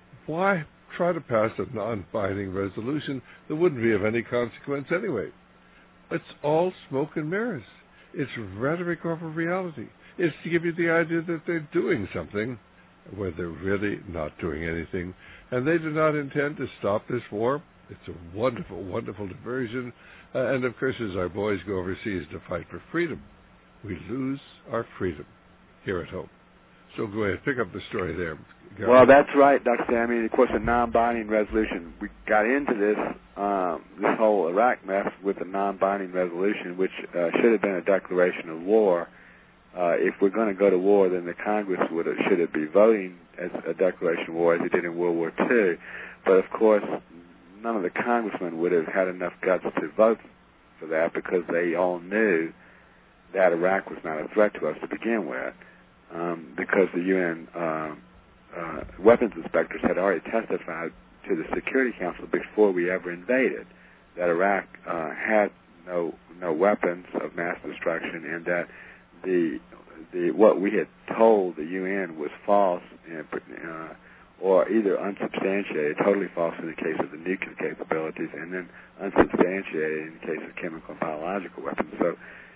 Why try to pass a non-binding resolution that wouldn't be of any consequence anyway? It's all smoke and mirrors. It's rhetoric over reality. It's to give you the idea that they're doing something where they're really not doing anything, and they do not intend to stop this war. It's a wonderful, wonderful diversion, uh, and of course, as our boys go overseas to fight for freedom, we lose our freedom here at home. So go ahead, pick up the story there. Go well, ahead. that's right, Doctor Sammy. Of course, a non-binding resolution. We got into this um, this whole Iraq mess with a non-binding resolution, which uh, should have been a declaration of war. Uh, if we're going to go to war, then the Congress would have, should have been voting as a declaration of war as it did in World War Two. But of course, none of the congressmen would have had enough guts to vote for that, because they all knew that Iraq was not a threat to us to begin with. Um, because the U N uh, uh, weapons inspectors had already testified to the Security Council before we ever invaded that Iraq uh, had no no weapons of mass destruction, and that the the what we had told the U N was false, and, uh, or either unsubstantiated, totally false in the case of the nuclear capabilities, and then unsubstantiated in the case of chemical and biological weapons. So,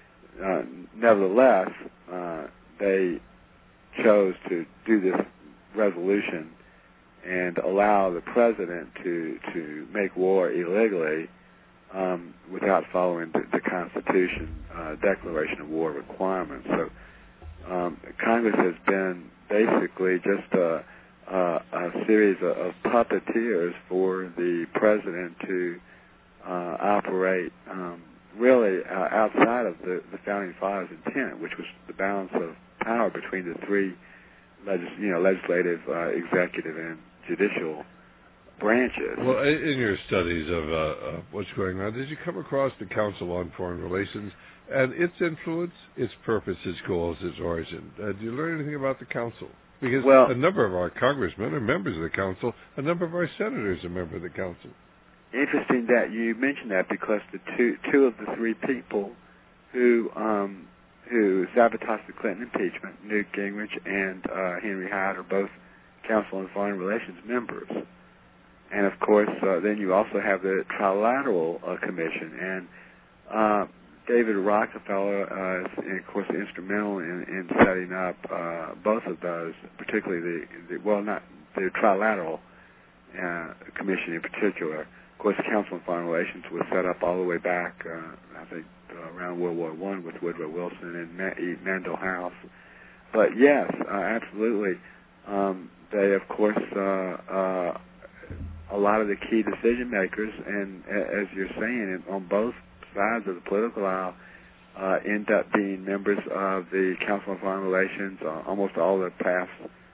uh, nevertheless, uh, they chose to do this resolution and allow the president to to make war illegally um, without following the, the Constitution uh, declaration of war requirements. So um, Congress has been basically just a, a, a series of, of puppeteers for the president to uh, operate um, really uh, outside of the, the Founding Fathers' intent, which was the balance of power between the three, legis- you know, legislative, uh, executive, and judicial branches. Well, in your studies of uh, uh, what's going on, did you come across the Council on Foreign Relations and its influence, its purpose, its goals, its origin? Uh, did you learn anything about the Council? Because well, a number of our congressmen are members of the Council, a number of our senators are members of the Council. Interesting that you mentioned that, because the two two of the three people who um, who sabotaged the Clinton impeachment. Newt Gingrich and uh, Henry Hyde are both Council on Foreign Relations members. And, of course, uh, then you also have the Trilateral uh, Commission. And uh, David Rockefeller uh, is, of course, instrumental in, in setting up uh, both of those, particularly the, the well, not the Trilateral uh, Commission in particular. Of course, the Council on Foreign Relations was set up all the way back, uh, I think, uh, around World War One with Woodrow Wilson and Ma- E. Mandel House. But, yes, uh, absolutely. Um, they, of course, uh, uh, a lot of the key decision makers, and as you're saying, on both sides of the political aisle, uh, end up being members of the Council on Foreign Relations. Uh, almost all the past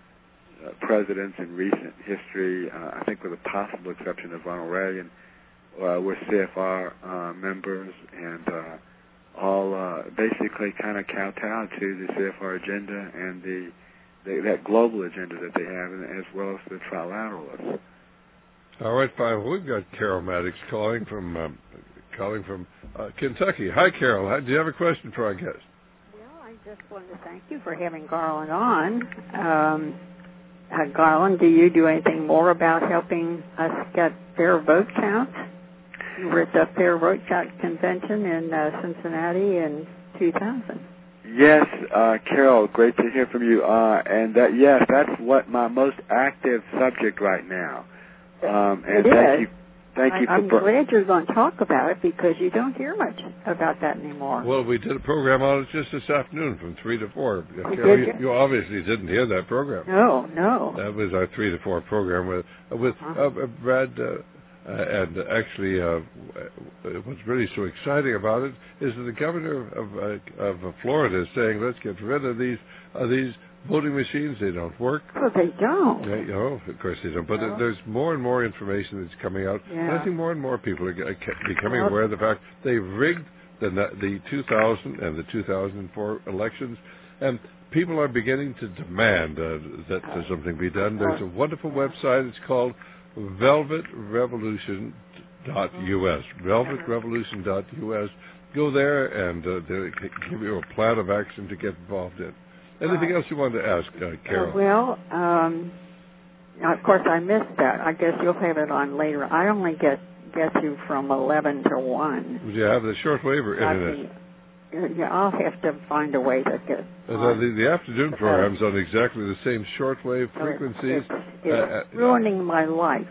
uh, presidents in recent history, uh, I think with the possible exception of Ronald Reagan, uh, were C F R uh, members, and uh, all uh, basically kind of kowtowed to the C F R agenda and the, the that global agenda that they have, and as well as the trilateralists. All right, fine. We've got Carol Maddox calling from um, calling from uh, Kentucky. Hi, Carol. Do you have a question for our guest? Well, I just wanted to thank you for having Garland on. Um, uh, Garland, do you do anything more about helping us get fair vote count? You were at the Fair Vote Count Convention in uh, Cincinnati in two thousand. Yes, uh, Carol, great to hear from you. Uh, and that, yes, that's what my most active subject right now. Um, and it thank is. you, thank I, you for. I'm glad you're going to talk about it because you don't hear much about that anymore. Well, we did a program on it just this afternoon from three to four. You Carol, did you, you obviously didn't hear that program. No, no. That was our three to four program with uh, with Uh-huh. uh, Brad. Uh, uh, and actually, uh, what's really so exciting about it is that the governor of uh, of Florida is saying, "Let's get rid of these uh, these." voting machines. They don't work. Well, they don't. Yeah, you know, of course they don't. But no. there's more and more information that's coming out. Yeah. And I think more and more people are becoming well, aware of the fact they rigged the the two thousand and the two thousand four elections, and people are beginning to demand uh, that uh, something be done. There's a wonderful website. It's called velvet revolution dot U S. velvet revolution dot U S. Go there, and uh, they'll give you a plan of action to get involved in. Anything else you wanted to ask, uh, Carol? Uh, well, um, of course, I missed that. I guess you'll have it on later. I only get get you from eleven to one. Would you have the shortwave or internet? Can, yeah, I'll have to find a way to get. Uh, the, the afternoon program's on exactly the same shortwave frequencies. It's, it's uh, ruining my life.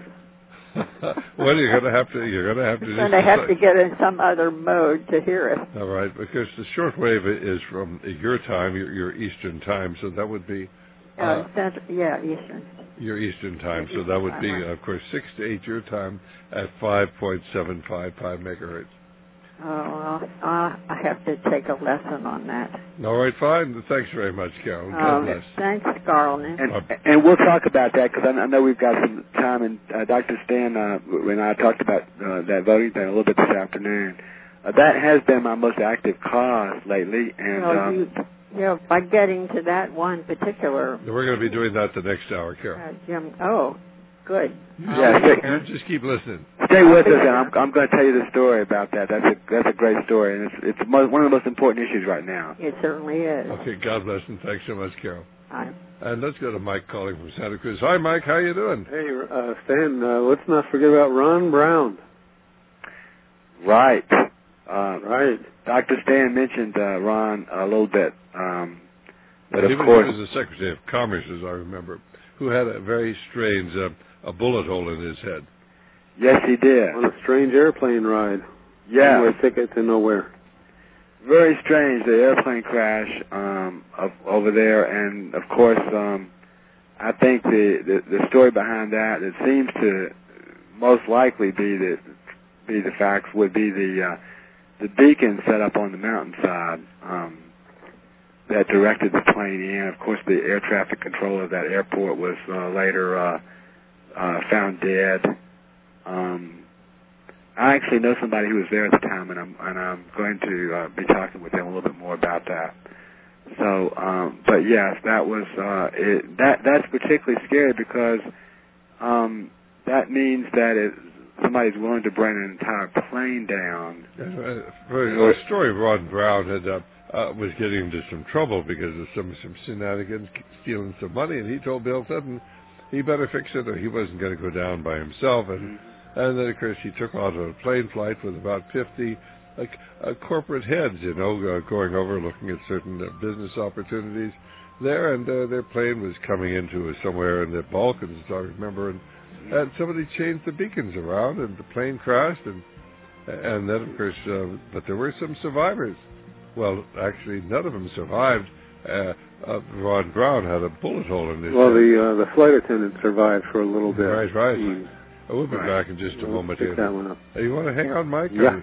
Well, you're going to have to. You're going to have to. Going to have to get in some other mode to hear it. All right, because the shortwave is from your time, your, your Eastern time, so that would be. Uh, uh, Center, yeah, Eastern. Your Eastern time, so that would be, of course, six to eight your time at five point seven five five megahertz. Oh, well, uh, I have to take a lesson on that. All right, fine. Thanks very much, Carol. God um, bless. Thanks, Garland. And, and we'll talk about that because I, I know we've got some time. And uh, Doctor Stan, uh, when I talked about uh, that voting thing a little bit this afternoon, uh, that has been my most active cause lately. And well, um, you, you know, by getting to that one particular. We're going to be doing that the next hour, Carol. Uh, Jim, oh, good. Yeah, stay, you just keep listening. Stay with us, and I'm, I'm going to tell you the story about that. That's a that's a great story, and it's it's mo- one of the most important issues right now. It certainly is. Okay, God bless, and thanks so much, Carol. Hi. And let's go to Mike calling from Santa Cruz. Hi, Mike. How you doing? Hey, uh, Stan. Uh, let's not forget about Ron Brown. Right. Uh, right. Doctor Stan mentioned uh, Ron a little bit, um, but he of was, course, he was the Secretary of Commerce, as I remember, who had a very strange uh, a bullet hole in his head. Yes, he did. On a strange airplane ride. Yeah. Anywhere ticket to nowhere. Very strange, the airplane crash um, of, over there, and of course, um, I think the, the the story behind that, it seems to most likely be the be the facts would be the uh, the beacon set up on the mountainside um, that directed the plane in. Of course, the air traffic controller of that airport was uh, later uh, uh, found dead. Um, I actually know somebody who was there at the time, and I'm and I'm going to uh, be talking with them a little bit more about that. So, um, but yes, that was uh, it, that that's particularly scary because um, that means that it, somebody's willing to bring an entire plane down. Uh, for a story Ron Brown had uh, uh, was getting into some trouble because of some some shenanigans, stealing some money, and he told Bill Clinton he better fix it or he wasn't going to go down by himself. And and then of course he took on a plane flight with about fifty like uh, corporate heads, you know, uh, going over looking at certain uh, business opportunities there, and uh, their plane was coming into somewhere in the Balkans, I remember, and, and somebody changed the beacons around, and the plane crashed, and and then of course, uh, but there were some survivors. Well, actually, none of them survived. Uh, uh, Ron Brown had a bullet hole in his well, head. Well, the uh, the flight attendant survived for a little bit. Right, right. Mm. We'll be right. back in just a we'll moment pick here. That one up. Hey, you want to hang on, Mike? Yeah.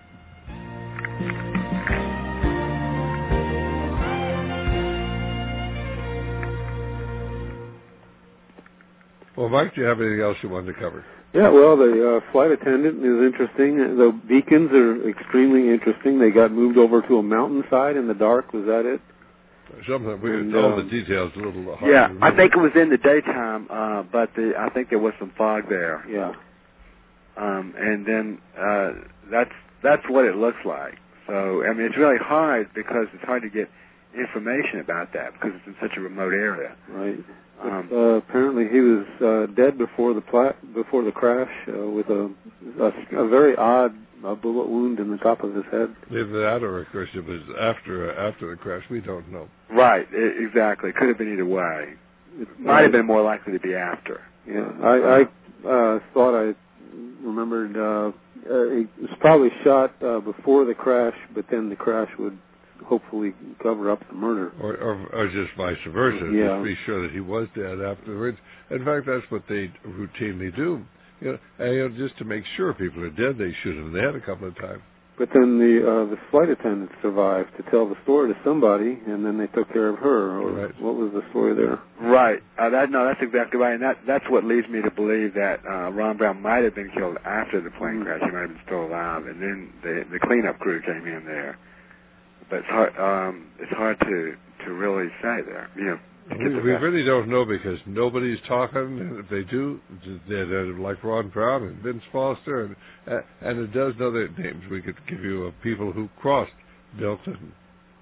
Well, Mike, do you have anything else you wanted to cover? Yeah, well, the uh, flight attendant is interesting. The beacons are extremely interesting. They got moved over to a mountainside in the dark. Was that it? Something we and, all um, the details a little hard. Yeah, to I think it was in the daytime, uh, but the, I think there was some fog there. Yeah. Um, and then uh, that's that's what it looks like. So I mean, it's really hard because it's hard to get information about that because it's in such a remote area. Right. Um, uh, apparently, he was uh, dead before the pla- before the crash uh, with a, a a very odd uh, bullet wound in the top of his head. Either that, or of course, it was after uh, after the crash. We don't know. right. I- exactly. Could have been either way. It might have been more likely to be after. Yeah. I I uh, thought I remembered uh, uh, he was probably shot uh, before the crash, but then the crash would hopefully cover up the murder. Or, or, or just vice versa, yeah. just be sure that he was dead afterwards. In fact, that's what they routinely do. You know, and, you know, just to make sure people are dead, they shoot them in the head a couple of times. But then the uh, the flight attendant survived to tell the story to somebody, and then they took care of her. Or right. What was the story there? Right. Uh, that no, that's exactly right, and that that's what leads me to believe that uh, Ron Brown might have been killed after the plane mm-hmm. crash. He might have been still alive, and then the the cleanup crew came in there. But it's hard. Um, it's hard to, to really say there. You know, we, we really don't know because nobody's talking, and if they do, they're, they're like Ron Brown and Vince Foster, and uh, and a dozen other names. We could give you of people who crossed Bill Clinton.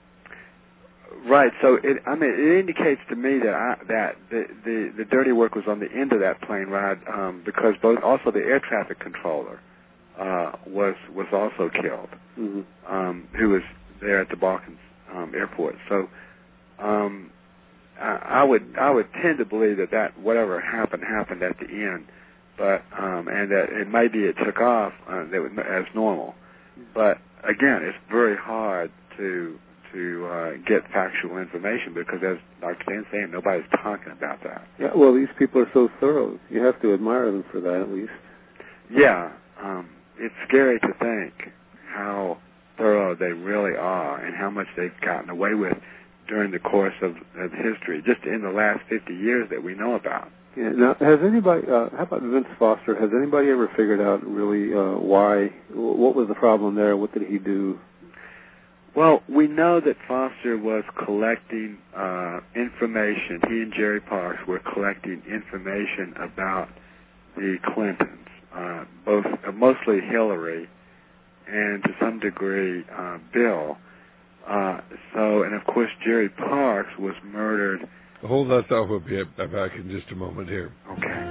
Right. So it. I mean, it indicates to me that I, that the, the the dirty work was on the end of that plane ride um, because both also the air traffic controller uh, was was also killed, mm-hmm. um, who was there at the Balkans um, airport. So um, I, I would I would tend to believe that, that whatever happened happened at the end, but um, and that it maybe it took off uh, as normal. But again, it's very hard to to uh, get factual information because, as Doctor Stan's saying, nobody's talking about that. Yeah. Well, these people are so thorough. You have to admire them for that, at least. Yeah. Um, it's scary to think how thorough they really are and how much they've gotten away with during the course of, of history, just in the last fifty years that we know about. Yeah, now, has anybody, uh, how about Vince Foster, has anybody ever figured out really uh, why, what was the problem there, what did he do? Well, we know that Foster was collecting uh, information, he and Jerry Parks were collecting information about the Clintons, uh, both uh, mostly Hillary, and to some degree, uh, Bill. Uh, so, and of course, Jerry Parks was murdered. Hold that thought. We'll be back in just a moment here. Okay.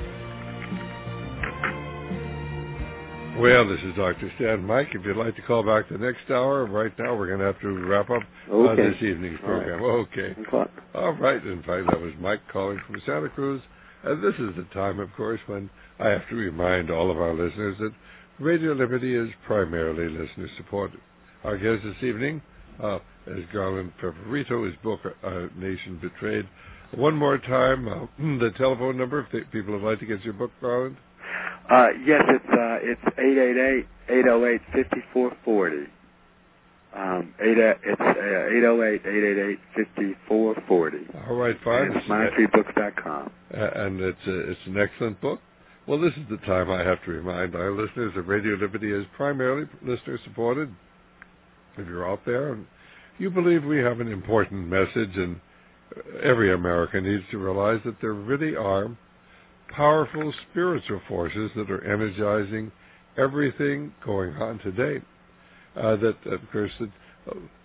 Well, this is Doctor Stan. Mike, if you'd like to call back the next hour, right now we're going to have to wrap up okay. uh, this evening's program. All right. Okay. Okay. All right. In fact, that was Mike calling from Santa Cruz. And this is the time, of course, when I have to remind all of our listeners that Radio Liberty is primarily listener-supported. Our guest this evening uh, is Garland Favorito, his book, uh, Nation Betrayed. One more time, uh, the telephone number, if they, people would like to get your book, Garland. Uh, yes, it's uh, it's eight eight eight, eight oh eight, five four four oh. Um, eight, it's uh, eight oh eight, eight eight eight, five four four oh. All right, fine. And it's mind free books dot com. Uh, and it's a, it's an excellent book. Well, this is the time I have to remind our listeners that Radio Liberty is primarily listener-supported. If you're out there and you believe we have an important message, and every American needs to realize that there really are powerful spiritual forces that are energizing everything going on today. Uh, that, of course, that, uh,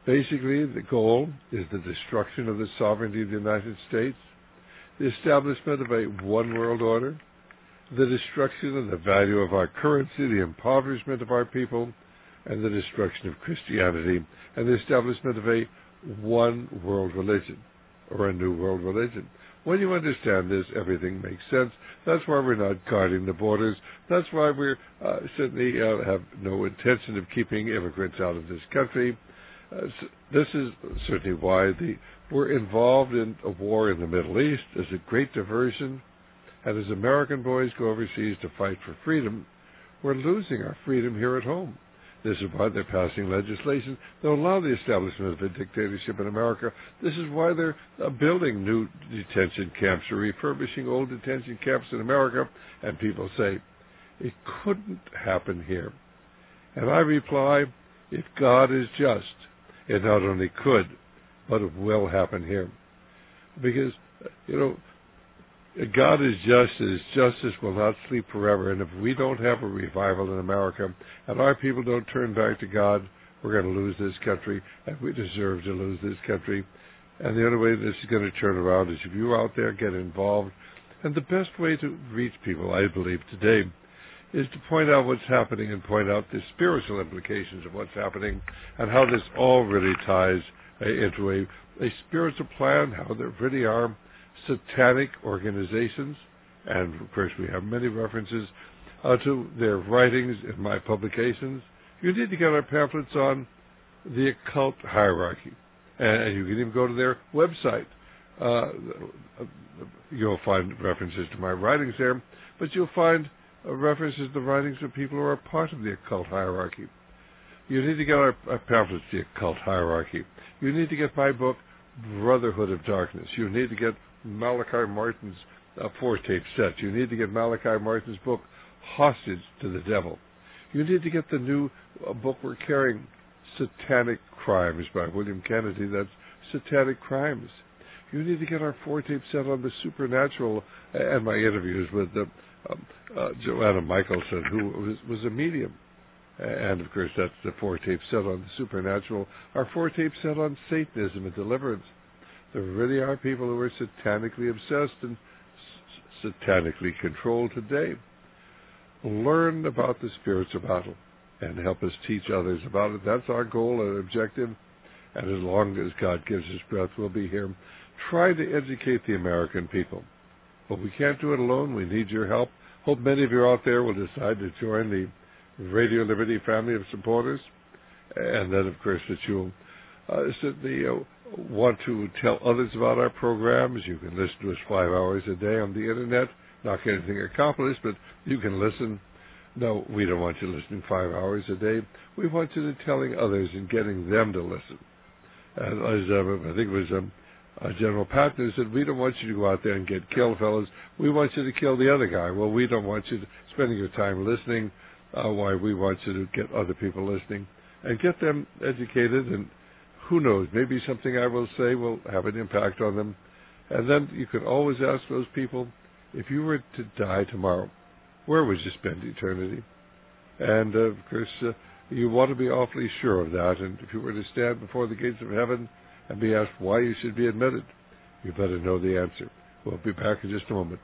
Basically, the goal is the destruction of the sovereignty of the United States, the establishment of a one world order, the destruction of the value of our currency, the impoverishment of our people, and the destruction of Christianity, and the establishment of a one world religion, or a new world religion. When you understand this, everything makes sense. That's why we're not guarding the borders. That's why we uh, certainly uh, have no intention of keeping immigrants out of this country. Uh, so this is certainly why the, we're involved in a war in the Middle East as a great diversion. And as American boys go overseas to fight for freedom, we're losing our freedom here at home. This is why they're passing legislation that will allow the establishment of a dictatorship in America. This is why they're uh, building new detention camps or refurbishing old detention camps in America. And people say, it couldn't happen here. And I reply, if God is just, it not only could, but it will happen here. Because, you know, God is just, and His justice will not sleep forever. And if we don't have a revival in America, and our people don't turn back to God, we're going to lose this country, and we deserve to lose this country. And the only way this is going to turn around is if you out there get involved. And the best way to reach people, I believe, today, is to point out what's happening and point out the spiritual implications of what's happening and how this all really ties uh, into a, a spiritual plan, how there really are satanic organizations, and of course we have many references uh, to their writings in my publications. You need to get our pamphlets on the occult hierarchy, and, and you can even go to their website. Uh, you'll find references to my writings there, but you'll find uh, references to the writings of people who are part of the occult hierarchy. You need to get our, our pamphlets, The Occult Hierarchy. You need to get my book, Brotherhood of Darkness. You need to get Malachi Martin's uh, four-tape set. You need to get Malachi Martin's book, Hostage to the Devil. You need to get the new uh, book we're carrying, Satanic Crimes by William Kennedy. That's Satanic Crimes. You need to get our four-tape set on the supernatural uh, and my interviews with uh, um, uh, Joanna Michelson, who was, was a medium. And, of course, that's the four-tape set on the supernatural. Our four-tape set on Satanism and deliverance. There really are people who are satanically obsessed and s- satanically controlled today. Learn about the spiritual battle and help us teach others about it. That's our goal and objective. And as long as God gives us breath, we'll be here. Try to educate the American people. But we can't do it alone. We need your help. Hope many of you out there will decide to join the Radio Liberty family of supporters. And then, of course, that you'll uh, certainly uh, want to tell others about our programs. You can listen to us five hours a day on the Internet. Not get anything accomplished, but you can listen. No, we don't want you listening five hours a day. We want you to telling others and getting them to listen. And as uh, I think it was um, uh, General Patton said, we don't want you to go out there and get killed, fellas. We want you to kill the other guy. Well, we don't want you to spending your time listening. Uh, why we want you to get other people listening and get them educated, and who knows, maybe something I will say will have an impact on them. And then you can always ask those people, if you were to die tomorrow, where would you spend eternity? And, uh, of course, uh, you want to be awfully sure of that. And if you were to stand before the gates of heaven and be asked why you should be admitted, you better know the answer. We'll be back in just a moment.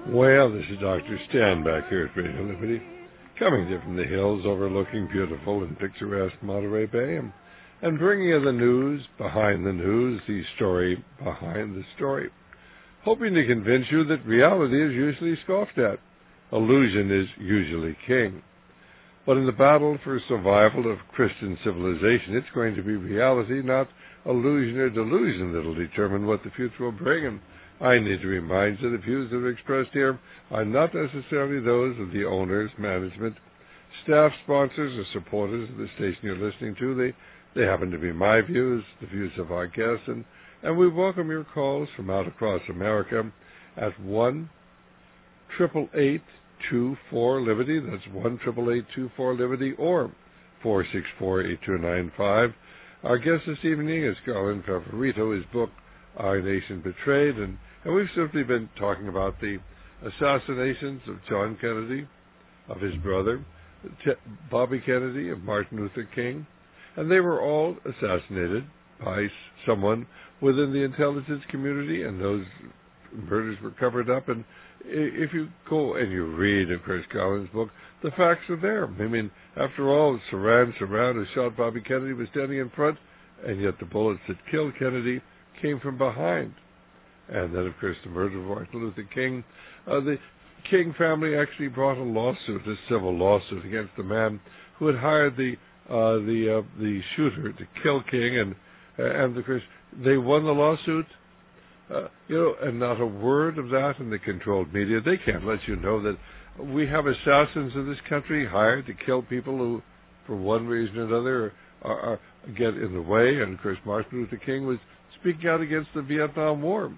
Well, this is Doctor Stan back here at Radio Liberty, coming to you from the hills overlooking beautiful and picturesque Monterey Bay, and, and bringing you the news behind the news, the story behind the story, hoping to convince you that reality is usually scoffed at. Illusion is usually king. But in the battle for survival of Christian civilization, it's going to be reality, not illusion or delusion, that will determine what the future will bring. And I need to remind you the views that are expressed here are not necessarily those of the owners, management, staff, sponsors, or supporters of the station you're listening to. They they happen to be my views, the views of our guests, and, and we welcome your calls from out across America at one triple eight two four Liberty. That's one triple eight two four Liberty, or four six four eight two nine five. Our guest this evening is Garland Favorito. His book, Our Nation Betrayed, and, and we've simply been talking about the assassinations of John Kennedy, of his brother, T- Bobby Kennedy, of Martin Luther King, and they were all assassinated by someone within the intelligence community, and those murders were covered up. And if you go and you read, of course, Garland's book, the facts are there. I mean, after all, Saran Saran, who shot Bobby Kennedy, was standing in front, and yet the bullets that killed Kennedy came from behind. And then, of course, the murder of Martin Luther King. Uh, the King family actually brought a lawsuit, a civil lawsuit, against the man who had hired the uh, the uh, the shooter to kill King, and uh, and of course they won the lawsuit. Uh, you know, and not a word of that in the controlled media. They can't let you know that we have assassins in this country hired to kill people who, for one reason or another, are, are, get in the way. And, of course, Martin Luther King was speaking out against the Vietnam War.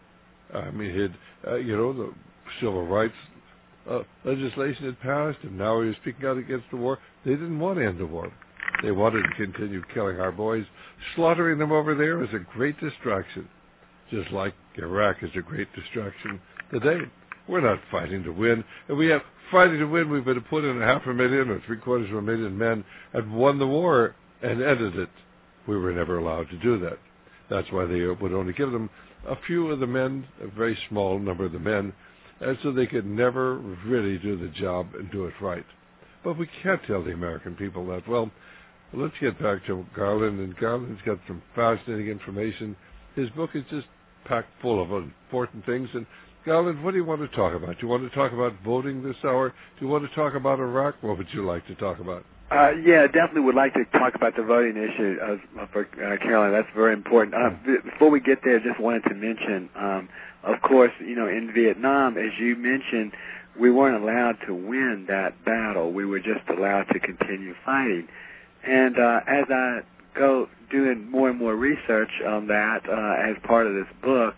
I mean, he'd, uh, you know, the civil rights uh, legislation had passed, and now he was speaking out against the war. They didn't want to end the war. They wanted to continue killing our boys. Slaughtering them over there is a great distraction. Just like Iraq is a great distraction today. We're not fighting to win. If we have fighting to win, we would have put in a half a million or three quarters of a million men and won the war and ended it. We were never allowed to do that. That's why they would only give them a few of the men, a very small number of the men, and so they could never really do the job and do it right. But we can't tell the American people that. Well, let's get back to Garland, and Garland's got some fascinating information. His book is just packed full of important things. And Garland, what do you want to talk about? Do you want to talk about voting this hour? Do you want to talk about Iraq? What would you like to talk about? Uh, yeah, definitely would like to talk about the voting issue uh, for uh, Caroline. That's very important. Uh, b- before we get there, just wanted to mention, um, of course, you know, in Vietnam, as you mentioned, we weren't allowed to win that battle. We were just allowed to continue fighting. And uh, as I go doing more and more research on that uh, as part of this book,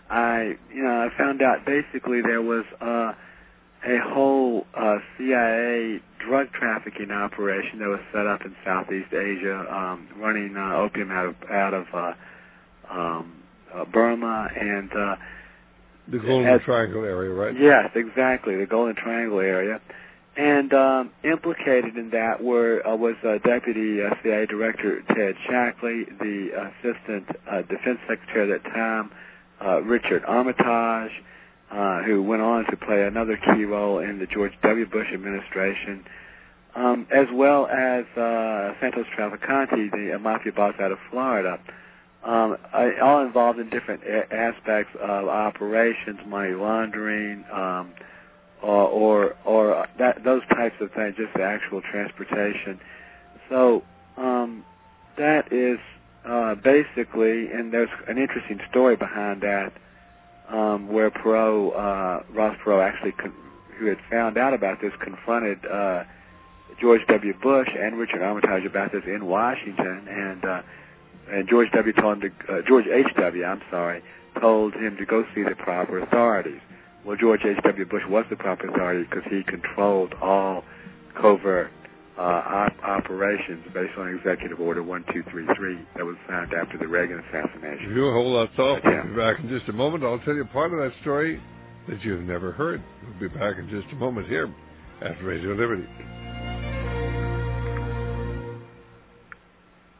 I, you know, I found out basically there was uh, a whole uh, C I A drug trafficking operation that was set up in Southeast Asia, um, running uh, opium out of out of uh, um, uh, Burma and uh, the Golden as, Triangle area, right? Yes, exactly, the Golden Triangle area. And um, implicated in that were uh, was uh, Deputy uh, C I A Director Ted Shackley, the Assistant uh, Defense Secretary at that time, uh, Richard Armitage, uh, who went on to play another key role in the George W. Bush administration, um, as well as uh, Santos Traficante, the uh, mafia boss out of Florida, um, all involved in different a- aspects of operations, money laundering, um, Or, or or that those types of things, just the actual transportation. So um, that is uh, basically, and there's an interesting story behind that, um, where Perot, uh, Ross Perot, actually, con- who had found out about this, confronted uh, George W. Bush and Richard Armitage about this in Washington, and uh, and George W. told him to uh, George H W. I'm sorry, told him to go see the proper authorities. Well, George H W. Bush was the proper authority because he controlled all covert uh, op- operations based on Executive Order one two three three that was signed after the Reagan assassination. You hold that thought. Yeah. We'll be back in just a moment. I'll tell you part of that story that you've never heard. We'll be back in just a moment here at Radio Liberty.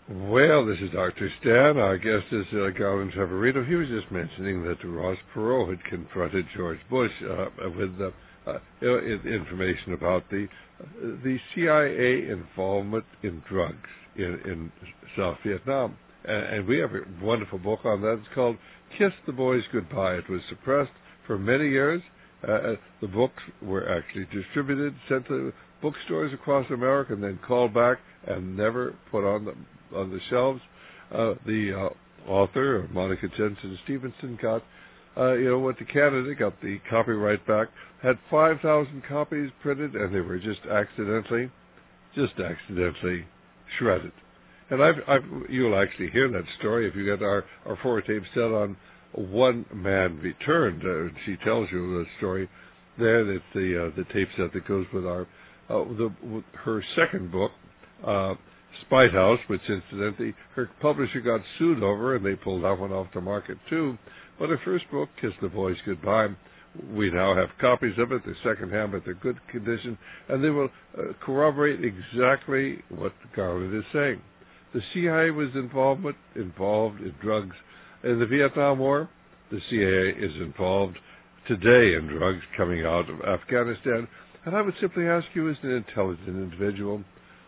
Well, this is Doctor Stan. Our guest is uh, Garland Favorito. He was just mentioning that Ross Perot had confronted George Bush uh, with uh, uh, information about the uh, the C I A involvement in drugs in, in South Vietnam. And, and we have a wonderful book on that. It's called Kiss the Boys Goodbye. It was suppressed for many years. Uh, the books were actually distributed, sent to bookstores across America, and then called back and never put on the on the shelves. Uh, the uh, author, Monica Jensen Stevenson, got, uh, you know, went to Canada, got the copyright back, had five thousand copies printed, and they were just accidentally, just accidentally shredded. And I've, I've, you'll actually hear that story if you get our, our four tape set on One Man Returned. Uh, she tells you the story there. That's the uh, the tape set that goes with our uh, the with her second book, uh, Spite House, which incidentally her publisher got sued over, and they pulled that one off the market too. But her first book, Kiss the Boys Goodbye, we now have copies of it. They're secondhand, but they're good condition, and they will uh, corroborate exactly what Garland is saying. The C I A was involvement involved in drugs in the Vietnam War. The C I A is involved today in drugs coming out of Afghanistan. And I would simply ask you, as an intelligent individual,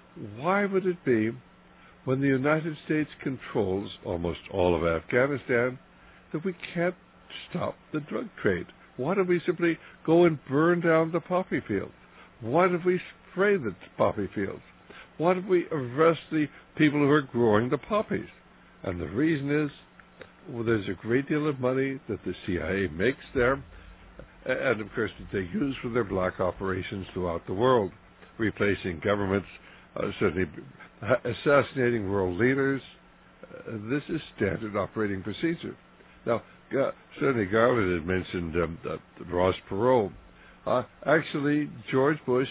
why would it be, when the United States controls almost all of Afghanistan, that we can't stop the drug trade? Why don't we simply go and burn down the poppy fields? Why don't we spray the poppy fields? Why don't we arrest the people who are growing the poppies? And the reason is, well, there's a great deal of money that the C I A makes there, and of course that they use for their black operations throughout the world, replacing governments, uh, certainly assassinating world leaders. Uh, this is standard operating procedure. Now, uh, certainly Garland had mentioned um, uh, Ross Perot. Uh, actually, George Bush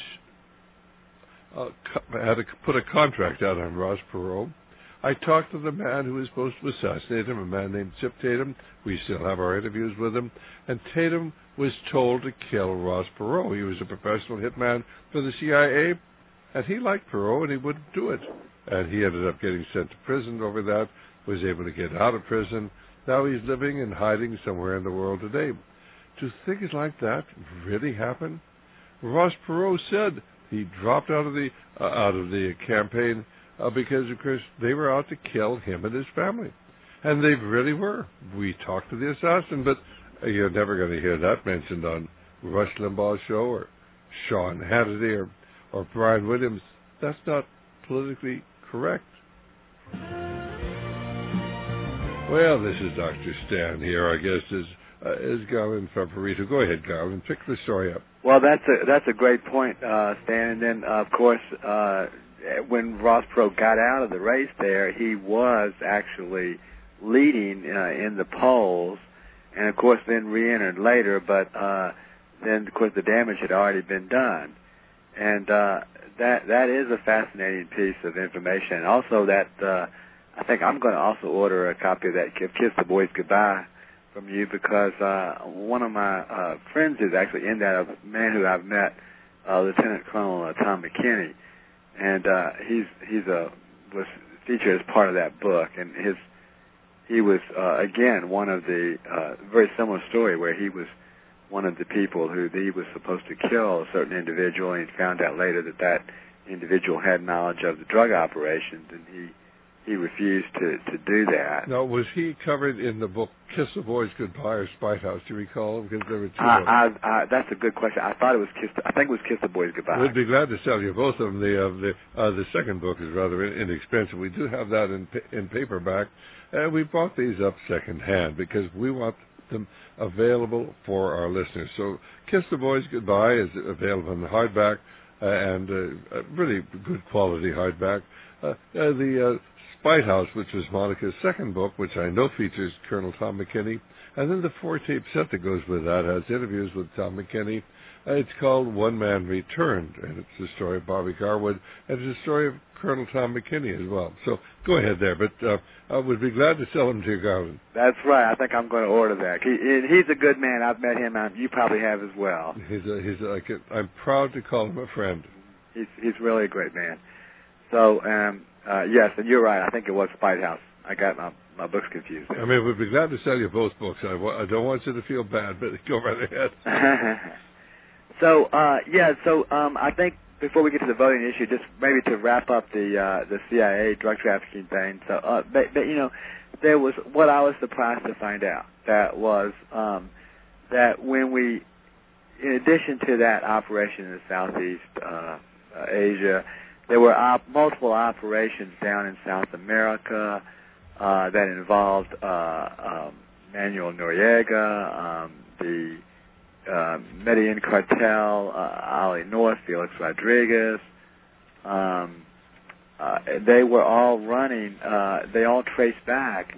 uh, co- had to put a contract out on Ross Perot. I talked to the man who was supposed to assassinate him, a man named Chip Tatum. We still have our interviews with him. And Tatum was told to kill Ross Perot. He was a professional hitman for the C I A, and he liked Perot, and he wouldn't do it. And he ended up getting sent to prison over that, was able to get out of prison. Now he's living and hiding somewhere in the world today. Do things like that really happen? Ross Perot said he dropped out of the uh, out of the campaign Uh, because, of course, they were out to kill him and his family. And they really were. We talked to the assassin, but uh, you're never going to hear that mentioned on Rush Limbaugh's show or Sean Hannity or, or Brian Williams. That's not politically correct. Well, this is Doctor Stan here. Our guest is, uh, is Garland Favorito. Go ahead, Garland. Pick the story up. Well, that's a, that's a great point, uh, Stan. And then, uh, of course, uh, when Ross Perot got out of the race there, he was actually leading uh, in the polls, and of course then re-entered later, but uh, then of course the damage had already been done. And uh, that that is a fascinating piece of information. And also that, uh, I think I'm going to also order a copy of that Kiss the Boys Goodbye from you, because uh, one of my uh, friends is actually in that, a man who I've met, uh, Lieutenant Colonel uh, Tom McKinney. And uh, he's he's a was featured as part of that book, and his he was uh, again one of the uh, very similar story where he was one of the people who he was supposed to kill a certain individual, and he found out later that that individual had knowledge of the drug operations, and he he refused to, to do that. Now, was he covered in the book Kiss the Boys Goodbye or Spite House? Do you recall? Because there were two. I, I, I, that's a good question. I thought it was Kiss. I think it was Kiss the Boys Goodbye. We'd be glad to sell you both of them. The uh, the uh, the second book is rather inexpensive. We do have that in in paperback, and we bought these up secondhand because we want them available for our listeners. So, Kiss the Boys Goodbye is available in hardback uh, and uh, really good quality hardback. Uh, uh, the uh, Spite House, which was Monica's second book, which I know features Colonel Tom McKinney, and then the four-tape set that goes with that has interviews with Tom McKinney. Uh, it's called One Man Returned, and it's the story of Bobby Garwood, and it's the story of Colonel Tom McKinney as well. So go ahead there, but uh, I would be glad to sell them to you, Garland. That's right. I think I'm going to order that. He, he's a good man. I've met him. You probably have as well. He's a, he's a, I'm proud to call him a friend. He's he's really a great man. So um, Uh, yes, and you're right. I think it was White House. I got my, my books confused there. I mean, we'd be glad to sell you both books. I, I don't want you to feel bad, but go right ahead. so, uh, yeah, so um, I think before we get to the voting issue, just maybe to wrap up the uh, the C I A drug trafficking thing. So, uh, but, but, you know, there was what I was surprised to find out. That was um, that when we, in addition to that operation in the Southeast uh, uh, Asia, there were op- multiple operations down in South America uh, that involved uh, um, Manuel Noriega, um, the uh, Medellin cartel, uh, Ali North, Felix Rodriguez. Um, uh, they were all running, uh, they all traced back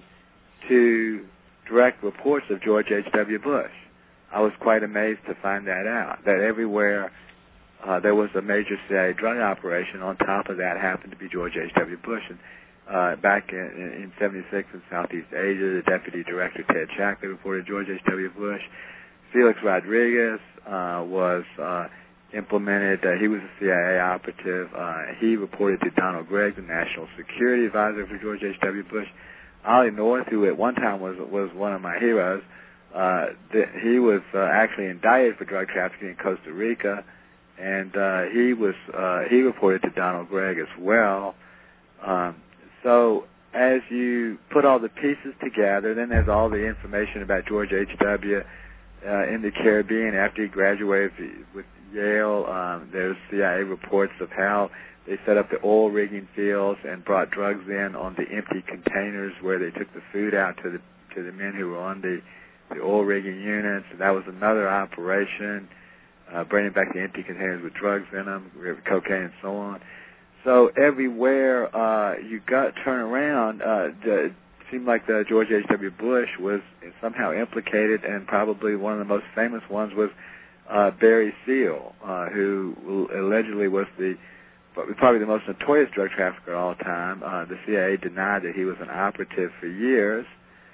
to direct reports of George H W. Bush. I was quite amazed to find that out, that everywhere uh, there was a major C I A drug operation. On top of that happened to be George H W. Bush. And uh, back in, in seventy-six in Southeast Asia, the Deputy Director Ted Shackley reported George H W. Bush. Felix Rodriguez uh, was uh, implemented. Uh, he was a C I A operative. Uh, he reported to Donald Gregg, the National Security Advisor for George H W. Bush. Ali North, who at one time was was one of my heroes, uh, th- he was uh, actually indicted for drug trafficking in Costa Rica, and uh, he was uh, he reported to Donald Gregg as well. Um, so as you put all the pieces together, then there's all the information about George H W. Uh, in the Caribbean after he graduated with Yale. Um, there's C I A reports of how they set up the oil rigging fields and brought drugs in on the empty containers where they took the food out to the to the men who were on the, the oil rigging units. And that was another operation, uh, bringing back the empty containers with drugs in them, cocaine and so on. So everywhere uh, you got turn around, uh, the, seemed like the George H W. Bush was somehow implicated, and probably one of the most famous ones was uh, Barry Seal, uh, who allegedly was the probably the most notorious drug trafficker of all time. Uh, the C I A denied that he was an operative for years,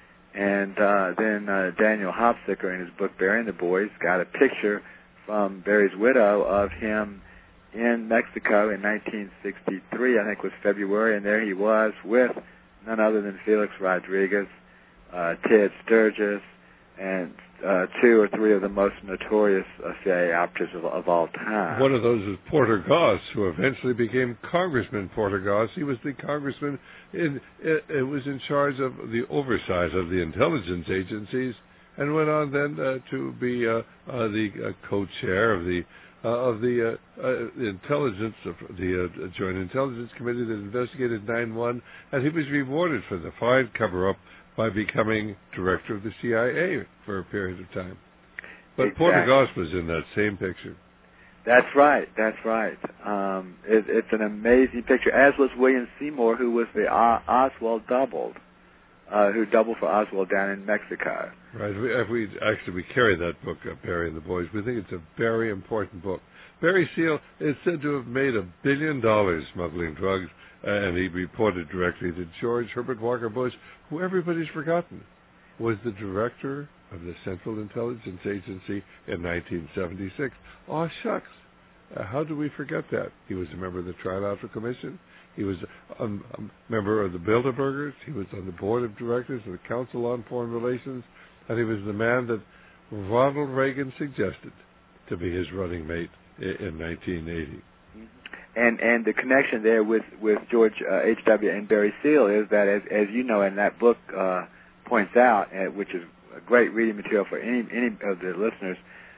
and uh, then uh, Daniel Hopsicker, in his book Burying the Boys, got a picture from Barry's widow of him in Mexico in nineteen sixty-three, I think it was February, and there he was with none other than Felix Rodriguez, uh, Ted Sturgis, and uh, two or three of the most notorious uh, C I A operatives of, of all time. One of those is Porter Goss, who eventually became Congressman Porter Goss. He was the congressman. In, it, it was in charge of the oversight of the intelligence agencies, and went on then uh, to be uh, uh, the uh, co-chair of the uh, of the uh, uh, intelligence of the uh, Joint Intelligence Committee that investigated nine one, and he was rewarded for the fine cover-up by becoming director of the C I A for a period of time. But exactly. Porter Goss was in that same picture. That's right. That's right. Um, it, it's an amazing picture, as was William Seymour, who was the o- Oswald doubled, uh, who doubled for Oswald down in Mexico. Right. We, if we actually we carry that book, uh, Barry and the Boys. We think it's a very important book. Barry Seal is said to have made a billion dollars smuggling drugs, uh, and he reported directly to George Herbert Walker Bush, who everybody's forgotten, was the director of the Central Intelligence Agency in nineteen seventy-six. Oh, shucks. Uh, how do we forget that? He was a member of the Trilateral Commission. He was a, a member of the Bilderbergers. He was on the board of directors of the Council on Foreign Relations. And he was the man that Ronald Reagan suggested to be his running mate in, in nineteen eighty. And and the connection there with, with George uh, H W and Barry Seal is that, as, as you know, and that book uh, points out, uh, which is a great reading material for any any of the listeners,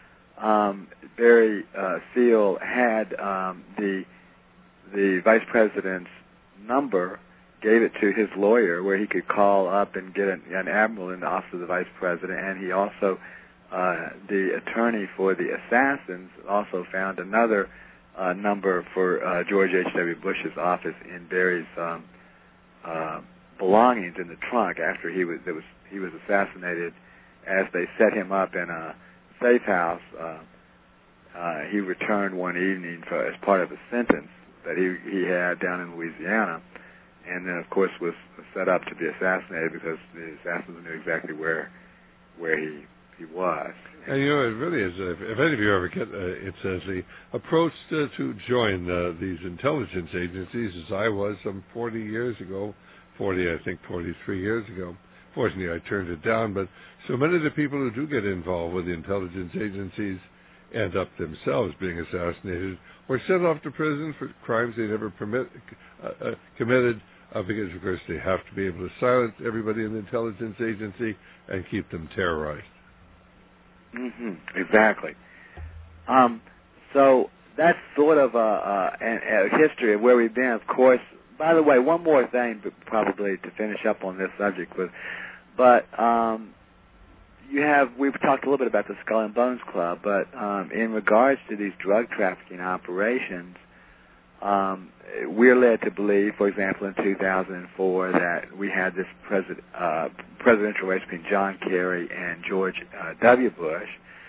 um, Barry uh, Seal had um, the the vice president's number, gave it to his lawyer where he could call up and get an, an admiral in the office of the vice president, and he also, uh, the attorney for the assassins, also found another uh, number for uh, George H W. Bush's office in Barry's um, uh, belongings in the trunk after he was, there was he was assassinated. As they set him up in a safe house, uh, uh, he returned one evening for, as part of a sentence that he he had down in Louisiana, and then of course was set up to be assassinated because the assassins knew exactly where where he he was. And you know, it really is. If, if any of you ever get, uh, it says the approach to, to join uh, these intelligence agencies, as I was some forty years ago, forty, I think, forty-three years ago. Fortunately, I turned it down. But so many of the people who do get involved with the intelligence agencies end up themselves being assassinated or sent off to prison for crimes they never permit, uh, uh, committed. Uh, because, of course, they have to be able to silence everybody in the intelligence agency and keep them terrorized. Mm-hmm. Exactly. Um, so that's sort of a, a, a history of where we've been. Of course, by the way, one more thing, probably to finish up on this subject, but, but um, you have we've talked a little bit about the Skull and Bones Club, but um, in regards to these drug trafficking operations. Um, we're led to believe, for example, in two thousand four, that we had this president, uh, presidential race between John Kerry and George uh, W. Bush,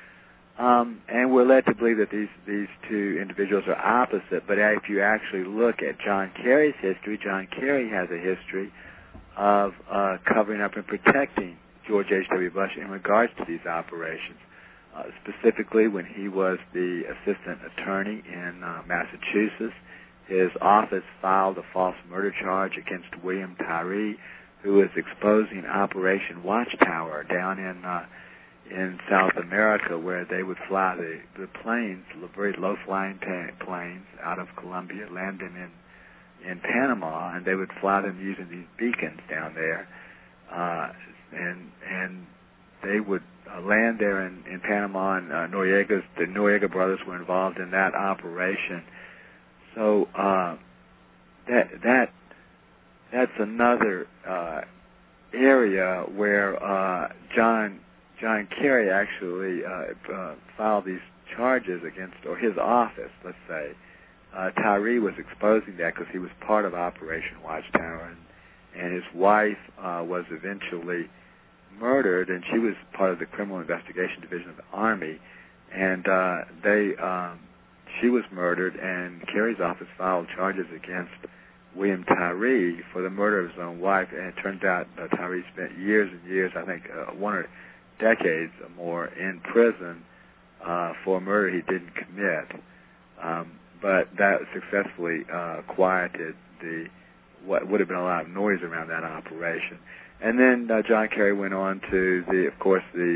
um, and we're led to believe that these these two individuals are opposite. But if you actually look at John Kerry's history, John Kerry has a history of uh, covering up and protecting George H W. Bush in regards to these operations. Uh, specifically, when he was the assistant attorney in uh, Massachusetts. His office filed a false murder charge against William Tyree, who was exposing Operation Watchtower down in uh, in South America, where they would fly the, the planes, very low-flying planes out of Colombia, landing in in Panama, and they would fly them using these beacons down there, uh, and and they would uh, land there in, in Panama, and uh, Noriega's the Noriega brothers were involved in that operation. So uh, that that that's another uh, area where uh, John John Kerry actually uh, uh, filed these charges against, or his office, let's say. Uh, Tyree was exposing that because he was part of Operation Watchtower, and, and his wife uh, was eventually murdered, and she was part of the Criminal Investigation Division of the Army, and uh, they. Um, She was murdered, and Kerry's office filed charges against William Tyree for the murder of his own wife. And it turns out uh, Tyree spent years and years, I think uh, one or decades or more, in prison uh, for a murder he didn't commit. Um, but that successfully uh, quieted the what would have been a lot of noise around that operation. And then uh, John Kerry went on to the, of course, the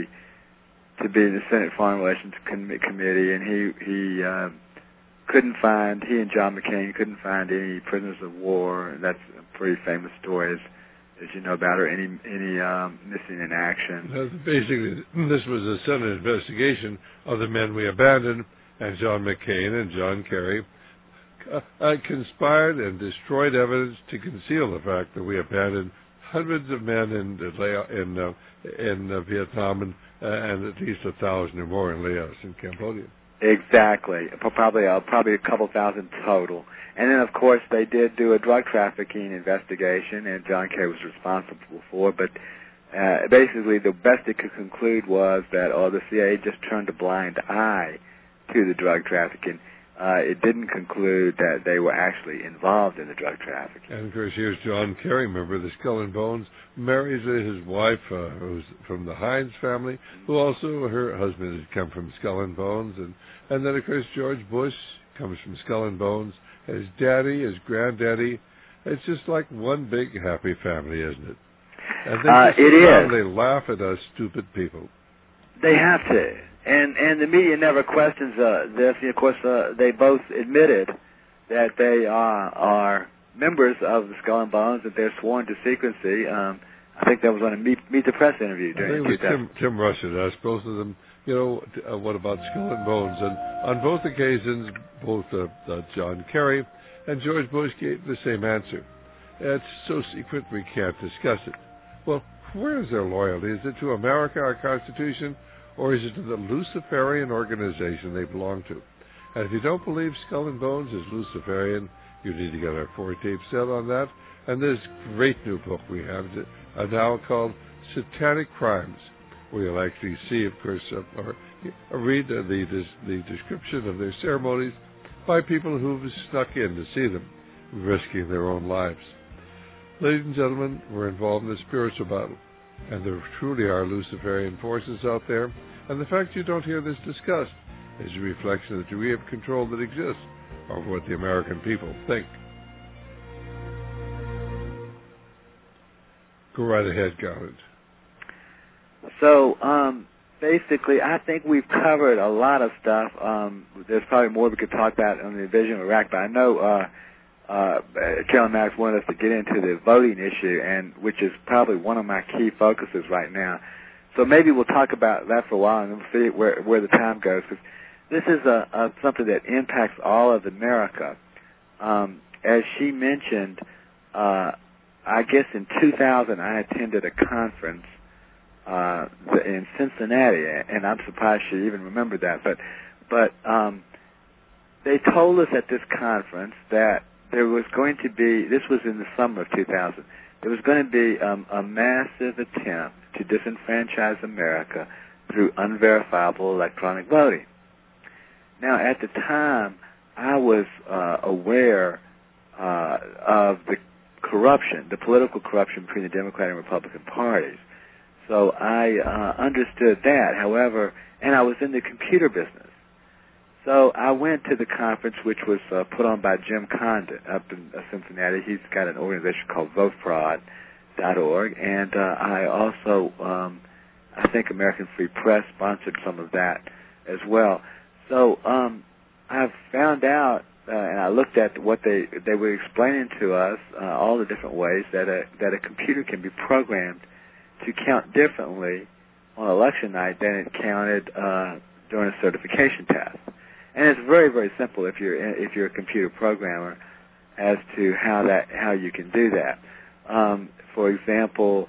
to be the Senate Foreign Relations Com- Committee, and he he. Uh, couldn't find, he and John McCain couldn't find any prisoners of war, and that's a pretty famous story, as, as you know about, or any any um, missing in action. Uh, basically, this was a Senate investigation of the men we abandoned, and John McCain and John Kerry uh, uh, conspired and destroyed evidence to conceal the fact that we abandoned hundreds of men in in uh, in uh, Vietnam, and, uh, and at least a thousand or more in Laos and Cambodia. Exactly, probably uh, probably a couple thousand total. And then, of course, they did do a drug trafficking investigation, and John Kerry was responsible for it. But uh, basically, the best it could conclude was that, oh, the C I A just turned a blind eye to the drug trafficking. Uh, it didn't conclude that they were actually involved in the drug trafficking. And, of course, here's John Kerry, member of the Skull and Bones, marries his wife, uh, who's from the Hines family, who also, her husband has come from Skull and Bones. And, and then, of course, George Bush comes from Skull and Bones. His daddy, his granddaddy. It's just like one big happy family, isn't it? And they uh, just it is. They laugh at us stupid people. They have to. And and the media never questions uh, this. Of course, uh, they both admitted that they are, are members of the Skull and Bones, that they're sworn to secrecy. Um, I think that was on a Meet, Meet the Press interview. I think it was Tim, Tim Rush had asked both of them, you know, uh, what about Skull and Bones? And on both occasions, both uh, uh, John Kerry and George Bush gave the same answer. It's so secret we can't discuss it. Well, where is their loyalty? Is it to America, our Constitution, or is it to the Luciferian organization they belong to? And if you don't believe Skull and Bones is Luciferian, you need to get our four-tape set on that. And this great new book we have uh, now called Satanic Crimes, where you'll actually see, of course, uh, or uh, read uh, the, the description of their ceremonies by people who've snuck in to see them, risking their own lives. Ladies and gentlemen, we're involved in a spiritual battle. And there truly are Luciferian forces out there, and the fact you don't hear this discussed is a reflection of the degree of control that exists over what the American people think. Go right ahead, Garland. So, um, basically, I think we've covered a lot of stuff. Um, there's probably more we could talk about on the invasion of Iraq, but I know uh, uh, Carolyn Maddox wanted us to get into the voting issue, and which is probably one of my key focuses right now. So maybe we'll talk about that for a while, and we'll see where, where the time goes. Cause this is a, a, something that impacts all of America. Um, as she mentioned, uh, I guess in two thousand I attended a conference uh, in Cincinnati, and I'm surprised she even remembered that. But, but um, they told us at this conference that there was going to be, this was in the summer of two thousand, there was going to be um, a massive attempt to disenfranchise America through unverifiable electronic voting. Now, at the time, I was uh, aware uh, of the corruption, the political corruption between the Democratic and Republican parties. So I uh, understood that. However, and I was in the computer business. So I went to the conference, which was uh, put on by Jim Condon up in uh, Cincinnati. He's got an organization called vote fraud dot org, and uh, I also, um, I think American Free Press sponsored some of that as well. So um, I found out, uh, and I looked at what they they were explaining to us, uh, all the different ways that a that a computer can be programmed to count differently on election night than it counted uh, during a certification test. And it's very, very simple if you're if you're a computer programmer as to how that how you can do that. Um, for example,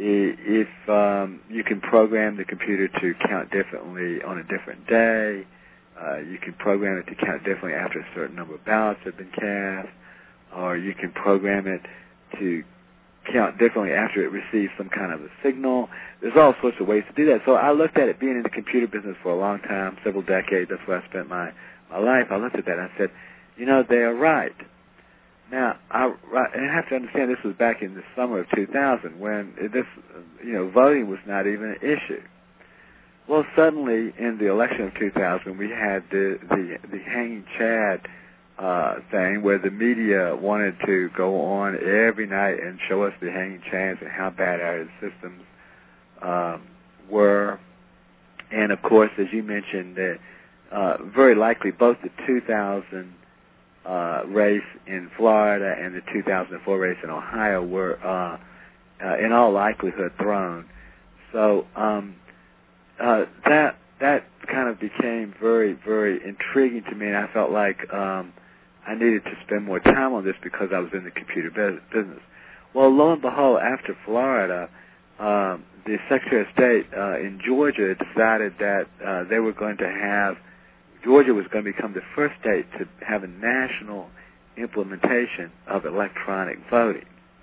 if um, you can program the computer to count differently on a different day, uh, you can program it to count differently after a certain number of ballots have been cast, or you can program it to count differently after it receives some kind of a signal. There's all sorts of ways to do that. So I looked at it, being in the computer business for a long time, several decades. That's where I spent my, my life. I looked at that and I said, you know, they are right. Now, I, I have to understand this was back in the summer of two thousand when this, you know, voting was not even an issue. Well, suddenly in the election of two thousand, we had the the, the hanging Chad uh, thing where the media wanted to go on every night and show us the hanging Chads and how bad our systems um, were. And of course, as you mentioned, that uh, very likely both the two thousand Uh, race in Florida and the two thousand four race in Ohio were, uh, uh, in all likelihood, thrown. So um, uh, that that kind of became very, very intriguing to me, and I felt like um, I needed to spend more time on this because I was in the computer business. Well, lo and behold, after Florida, um, the Secretary of State uh, in Georgia decided that uh, they were going to have Georgia was going to become the first state to have a national implementation of electronic voting.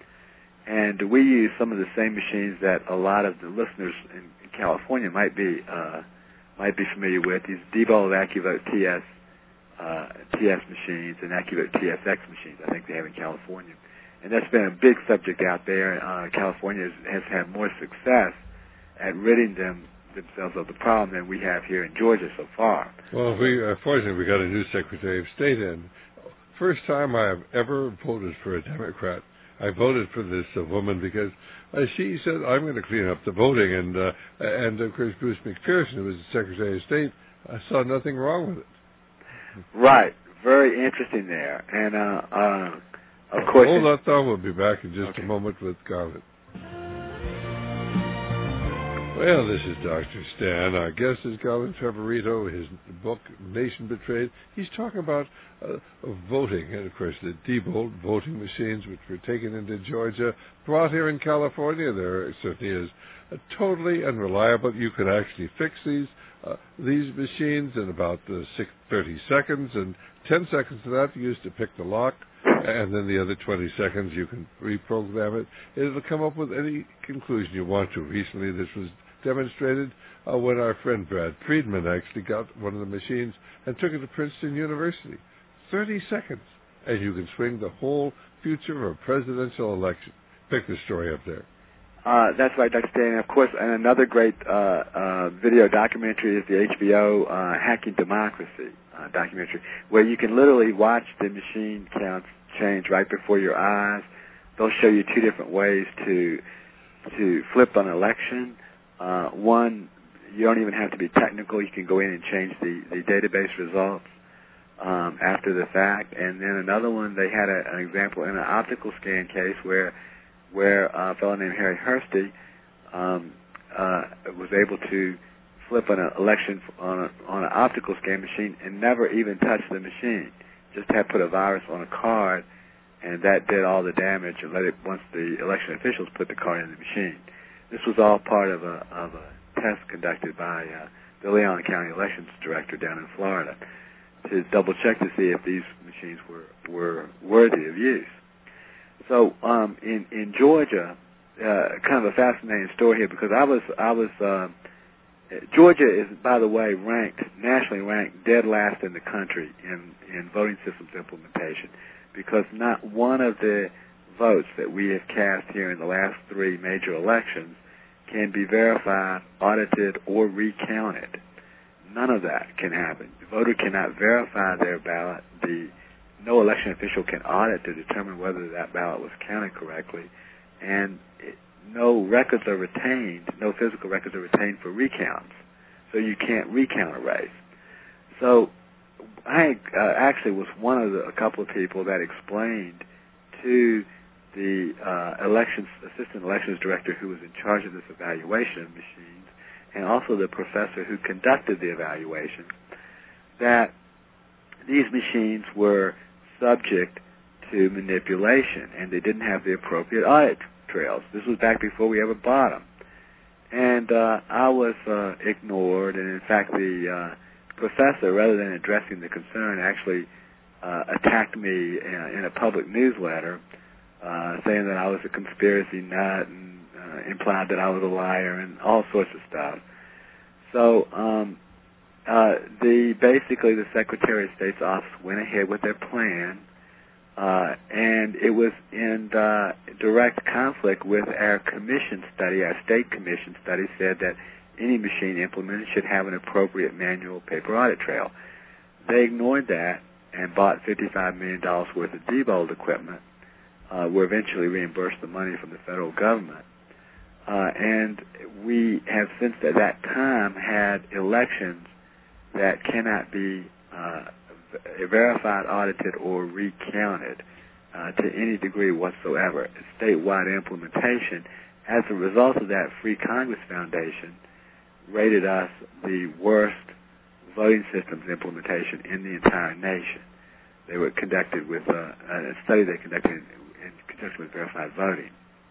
And we use some of the same machines that a lot of the listeners in, in California might be uh, might be familiar with, these Diebold AccuVote T S, uh, T S machines and AccuVote T S X machines I think they have in California. And that's been a big subject out there. Uh, California has, has had more success at ridding them themselves of the problem than we have here in Georgia so far. Well, we uh, fortunately we got a new Secretary of State in. First time I have ever voted for a Democrat. I voted for this uh, woman because uh, she said, I'm going to clean up the voting, and uh, and of course Bruce McPherson, who was the Secretary of State, uh, saw nothing wrong with it. Right. Very interesting there. And uh, uh, of course... Hold that thought. We'll be back in just okay. a moment with Garland. Well, this is Doctor Stan. Our guest is Garland Favorito. His book, Nation Betrayed. He's talking about uh, voting, and of course the Diebold voting machines, which were taken into Georgia, brought here in California. There certainly is uh, totally unreliable. You could actually fix these uh, these machines in about uh, six, thirty seconds, and ten seconds of that you use to pick the lock, and then the other twenty seconds you can reprogram it. It'll come up with any conclusion you want to. Recently, this was demonstrated uh, when our friend Brad Friedman actually got one of the machines and took it to Princeton University. thirty seconds, and you can swing the whole future of a presidential election. Pick the story up there. Uh, that's right, Doctor Stan. And of course, and another great uh, uh, video documentary is the H B O uh, Hacking Democracy uh, documentary, where you can literally watch the machine counts change right before your eyes. They'll show you two different ways to to flip an election. Uh, one, you don't even have to be technical. You can go in and change the, the database results um, after the fact. And then another one, they had a, an example in an optical scan case where where a fellow named Harry Hursty um, uh, was able to flip an election on a, on an optical scan machine and never even touch the machine. Just had put a virus on a card, and that did all the damage and let it once the election officials put the card in the machine. This was all part of a of a test conducted by uh, the Leon County Elections Director down in Florida to double check to see if these machines were were worthy of use. So um, in in Georgia, uh, kind of a fascinating story here because I was I was uh, Georgia is, by the way, ranked nationally ranked dead last in the country in in voting systems implementation, because not one of the votes that we have cast here in the last three major elections can be verified, audited, or recounted. None of that can happen. The voter cannot verify their ballot. The no election official can audit to determine whether that ballot was counted correctly, and it, no records are retained, no physical records are retained for recounts, so you can't recount a race. So I uh, actually was one of the, a couple of people that explained to the uh, elections assistant elections director who was in charge of this evaluation of machines, and also the professor who conducted the evaluation, that these machines were subject to manipulation, and they didn't have the appropriate audit trails. This was back before we ever bought them. And uh, I was uh, ignored, and in fact the uh, professor, rather than addressing the concern, actually uh, attacked me in, in a public newsletter, uh, saying that I was a conspiracy nut and uh, implied that I was a liar and all sorts of stuff. So um, uh, the basically the Secretary of State's office went ahead with their plan, uh, and it was in uh, direct conflict with our commission study. Our state commission study said that any machine implemented should have an appropriate manual paper audit trail. They ignored that and bought fifty-five million dollars worth of Diebold equipment. Uh, were eventually reimbursed the money from the federal government. Uh, and we have since at that time had elections that cannot be uh, verified, audited, or recounted uh, to any degree whatsoever. Statewide implementation. As a result of that, Free Congress Foundation rated us the worst voting systems implementation in the entire nation. They were conducted with uh, a study they conducted in, in conjunction with verified voting.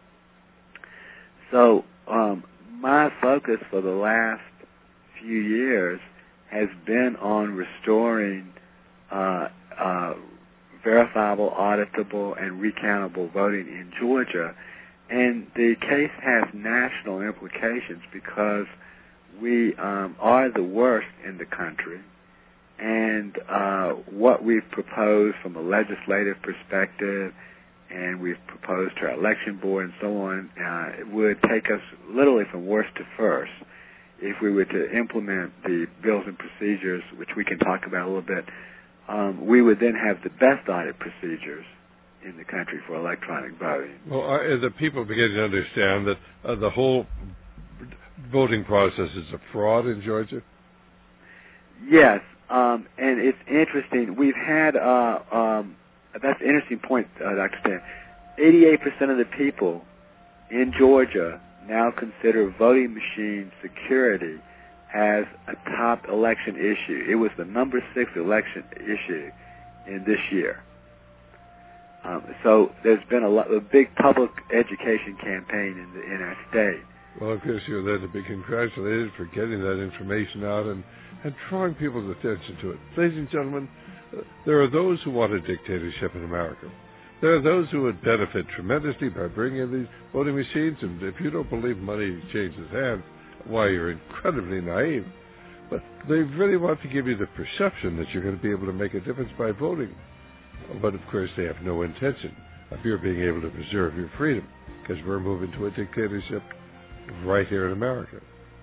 So um, my focus for the last few years has been on restoring uh, uh, verifiable, auditable, and recountable voting in Georgia. And the case has national implications because we um, are the worst in the country. And uh, what we've proposed from a legislative perspective, and we've proposed to our election board and so on, uh, it would take us literally from worst to first. If we were to implement the bills and procedures, which we can talk about a little bit, um, we would then have the best audit procedures in the country for electronic voting. Well, are the people beginning to understand that uh, the whole voting process is a fraud in Georgia? Yes, um, and it's interesting. We've had, uh, um, that's an interesting point, uh, Doctor Stan. eighty-eight percent of the people in Georgia now consider voting machine security as a top election issue. It was the number six election issue in this year. Um, so there's been a, lot, a big public education campaign in, the, in our state. Well, of course, you're there to be congratulated for getting that information out and, and drawing people's attention to it. Ladies and gentlemen, uh, there are those who want a dictatorship in America. There are those who would benefit tremendously by bringing in these voting machines, and if you don't believe money changes hands, why, you're incredibly naive. But they really want to give you the perception that you're going to be able to make a difference by voting. But, of course, they have no intention of your being able to preserve your freedom. because we're moving to a dictatorship right here in America.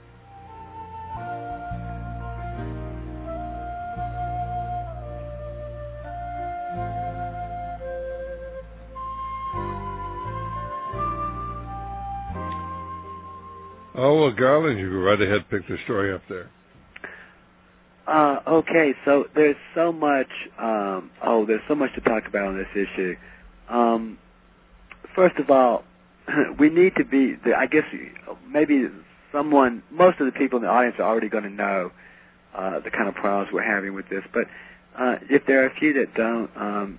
Oh, well, Garland, you go right ahead, pick the story up there. Uh, okay, so there's so much, um, oh, there's so much to talk about on this issue. Um, first of all, we need to be, I guess maybe someone, most of the people in the audience are already going to know uh, the kind of problems we're having with this, but uh, if there are a few that don't, um,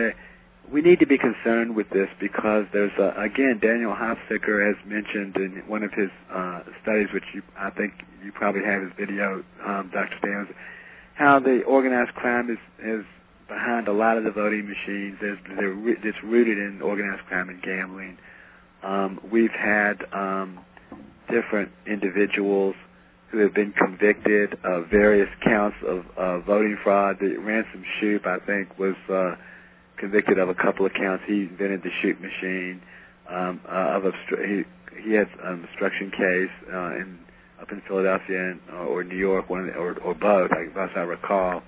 we need to be concerned with this because there's, uh, again, Daniel Hofzicker has mentioned in one of his uh, studies, which you, I think you probably have his video, um, Doctor Stans, how the organized crime is, is behind a lot of the voting machines. There's, they're, it's rooted in organized crime and gambling. Um, we've had um, different individuals who have been convicted of various counts of uh, voting fraud. The Ransom Shoup, I think, was uh, convicted of a couple of counts. He invented the Shoup machine. Um, uh, of obstru- he, he had an obstruction case uh, in, up in Philadelphia and, or New York, one of the, or, or both, I, as I recall,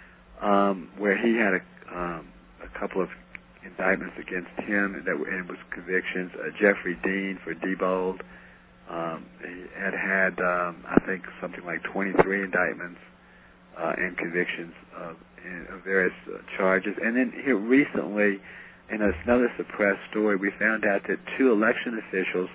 um, where he had a, um, a couple of indictments against him, and that were, and it was convictions. Uh, Jeffrey Dean for Diebold, um, he had had, um, I think, something like twenty-three indictments uh, and convictions of, in, of various uh, charges. And then here recently, in another suppressed story, we found out that two election officials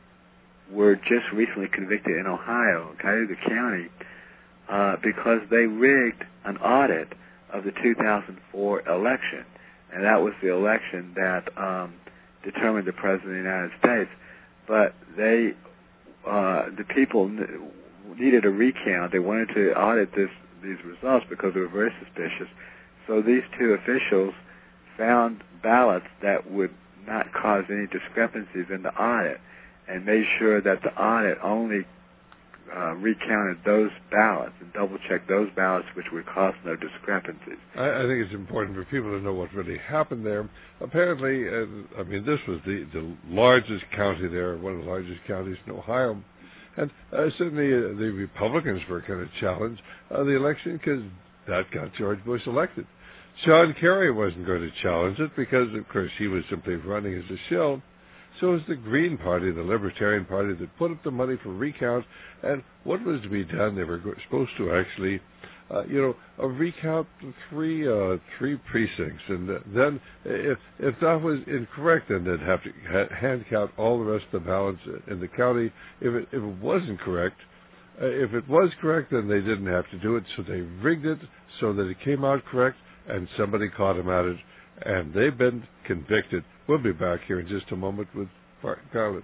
were just recently convicted in Ohio, Cuyahoga County, uh, because they rigged an audit of the two thousand four election. And that was the election that um, determined the President of the United States. But they, uh, the people n- needed a recount. They wanted to audit this, these results because they were very suspicious. So these two officials found ballots that would not cause any discrepancies in the audit and made sure that the audit only Uh, recounted those ballots and double-checked those ballots which would cause no discrepancies. I, I think it's important for people to know what really happened there. Apparently, uh, I mean, this was the, the largest county there, one of the largest counties in Ohio. And uh, certainly uh, the Republicans were kind of challenged uh, the election because that got George Bush elected. Sean Kerry wasn't going to challenge it because, of course, he was simply running as a shill. So it was the Green Party, the Libertarian Party, that put up the money for recount. And what was to be done? They were supposed to actually, uh, you know, uh, recount three uh, three precincts. And then if if that was incorrect, then they'd have to ha- hand count all the rest of the ballots in the county. If it, if it wasn't correct, uh, if it was correct, then they didn't have to do it. So they rigged it so that it came out correct, and somebody caught them at it. And they've been convicted. We'll be back here in just a moment with Garland.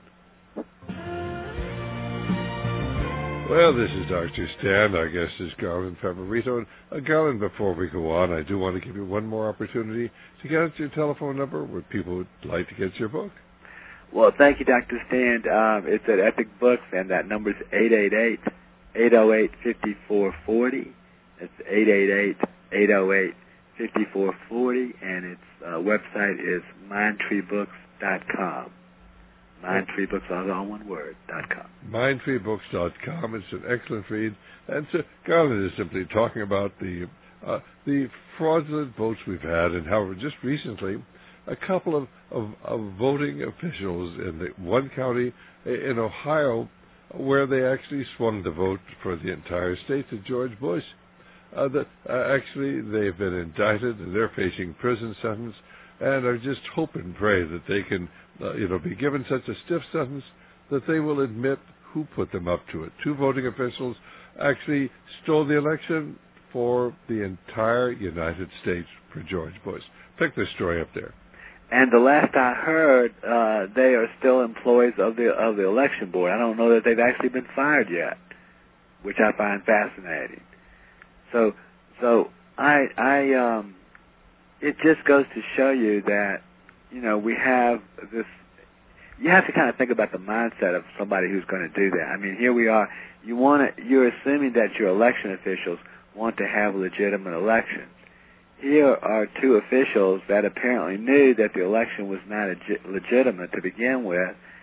Well, this is Doctor Stan. Our guest is Garland Favorito. And uh, Garland, before we go on, I do want to give you one more opportunity to get us your telephone number where people would like to get your book. Well, thank you, Doctor Stan. Um, it's at Epic Books, and that number is eight eight eight, eight oh eight, five four four oh. It's eight eight eight, eight oh eight, five four four oh, and its uh, website is mindtree books dot com. Mindtree Books, all one word, dot com. mindtree books dot com. It's an excellent read. And so Garland is simply talking about the uh, the fraudulent votes we've had, and how just recently a couple of, of, of voting officials in the one county in Ohio where they actually swung the vote for the entire state to George Bush. Uh, that uh, actually they've been indicted and they're facing prison sentence, and are just hope and pray that they can, uh, you know, be given such a stiff sentence that they will admit who put them up to it. Two voting officials actually stole the election for the entire United States for George Bush. Pick this story up there. And the last I heard, uh, they are still employees of the of the election board. I don't know that they've actually been fired yet, which I find fascinating. So, so I, I, um, it just goes to show you that, you know, we have this. You have to kind of think about the mindset of somebody who's going to do that. I mean, here we are. You want to. You're assuming that your election officials want to have legitimate elections. Here are two officials that apparently knew that the election was not leg- legitimate to begin with,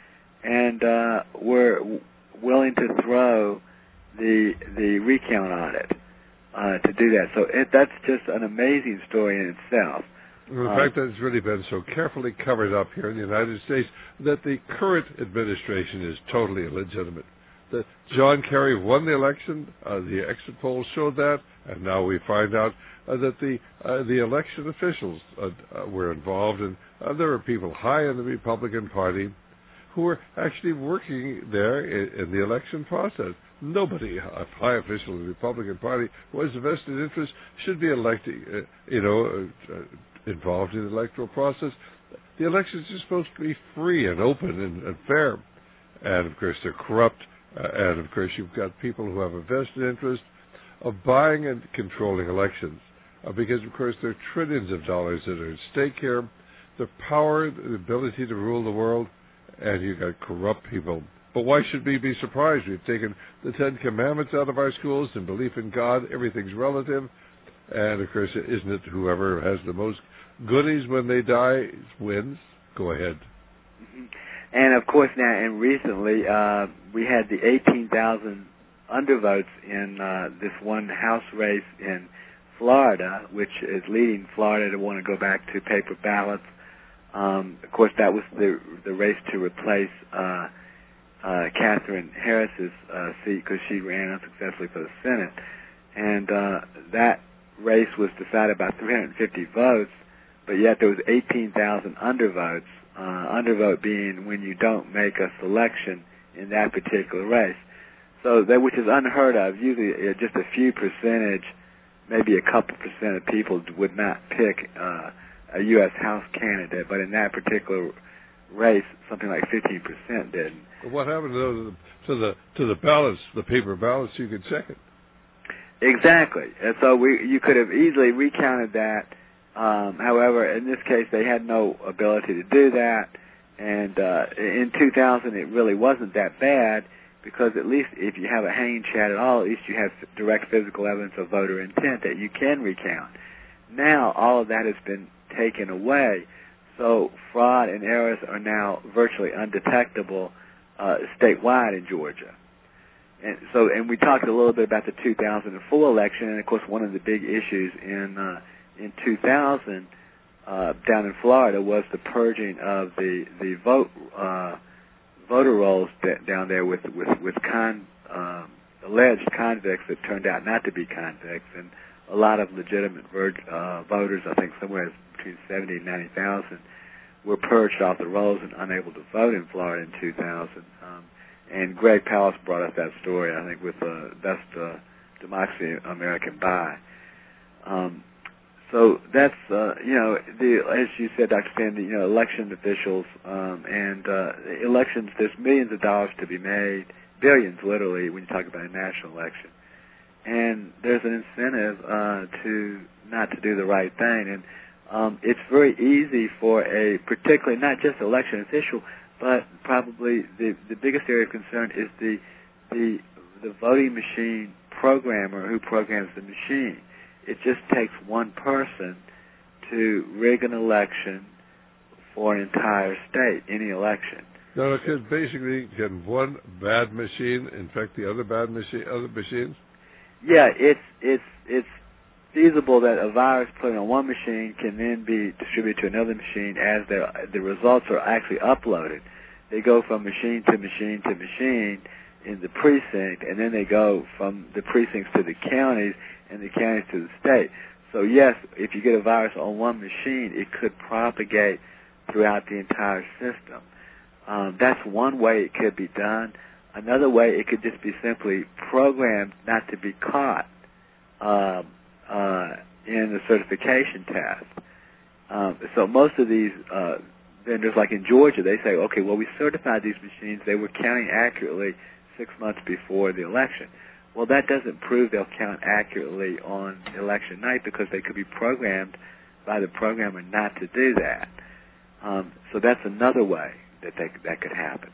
and uh, were w- willing to throw the the recount on it uh, to do that. So it, that's just an amazing story in itself. In uh, fact, that's really been so carefully covered up here in the United States that the current administration is totally illegitimate. That John Kerry won the election, uh, the exit polls showed that, and now we find out uh, that the uh, the election officials uh, uh, were involved, and uh, there were people high in the Republican Party who were actually working there in, in the election process. Nobody, a high official in the Republican Party who has a vested interest, should be elected, uh, you know, uh, involved in the electoral process. The elections are supposed to be free and open and, and fair, and of course they're corrupt. Uh, and, of course, you've got people who have a vested interest of buying and controlling elections uh, because, of course, there are trillions of dollars that are at stake here, the power, the ability to rule the world, and you've got corrupt people. But why should we be surprised? We've taken the Ten Commandments out of our schools and belief in God. Everything's relative. And, of course, isn't it whoever has the most goodies when they die wins? Go ahead. Mm-hmm. And, of course, now, and recently, uh, we had the eighteen thousand undervotes in uh, this one House race in Florida, which is leading Florida to want to go back to paper ballots. Um, of course, that was the the race to replace uh, uh, Katherine Harris's uh, seat because she ran unsuccessfully for the Senate. And uh, that race was decided by three hundred fifty votes, but yet there was eighteen thousand undervotes. Uh, undervote being when you don't make a selection in that particular race. So that, which is unheard of. Usually uh, just a few percentage, maybe a couple percent of people would not pick uh, a U S House candidate, but in that particular race, something like fifteen percent didn't. What happened to the, to the to the ballots, the paper ballots you could check it? Exactly. And so we you could have easily recounted that. Um, however, in this case, they had no ability to do that, and uh, in two thousand, it really wasn't that bad because at least if you have a hanging chat at all, at least you have direct physical evidence of voter intent that you can recount. Now, all of that has been taken away, so fraud and errors are now virtually undetectable uh, statewide in Georgia. And so, and we talked a little bit about the two thousand four election, and of course, one of the big issues in uh, in two thousand uh, down in Florida was the purging of the the vote uh, voter rolls that, down there with with with con, um, alleged convicts that turned out not to be convicts, and a lot of legitimate vir- uh, voters, I think somewhere between seventy and ninety thousand, were purged off the rolls and unable to vote in Florida in two thousand. Um, and Greg Palast brought us that story, I think, with uh, Best uh, Democracy American Buy. Um, So that's, uh, you know, the, as you said, Doctor Stan, you know, election officials um, and uh, elections, there's millions of dollars to be made, billions literally, when you talk about a national election. And there's an incentive uh, to not to do the right thing. And um, it's very easy for a, particularly not just election official, but probably the, the biggest area of concern is the, the, the voting machine programmer who programs the machine. It just takes one person to rig an election for an entire state, any election. No, because basically, can one bad machine infect the other bad machine, other machines? Yeah, it's it's it's feasible that a virus put on one machine can then be distributed to another machine as the the results are actually uploaded. They go from machine to machine to machine in the precinct, and then they go from the precincts to the counties, and the counties to the state. So yes, if you get a virus on one machine, it could propagate throughout the entire system. Um, that's one way it could be done. Another way, it could just be simply programmed not to be caught um, uh, in the certification test. Um, so most of these uh, vendors, like in Georgia, they say, okay, well, we certified these machines. They were counting accurately six months before the election. Well, that doesn't prove they'll count accurately on election night because they could be programmed by the programmer not to do that. Um, so that's another way that they, that could happen.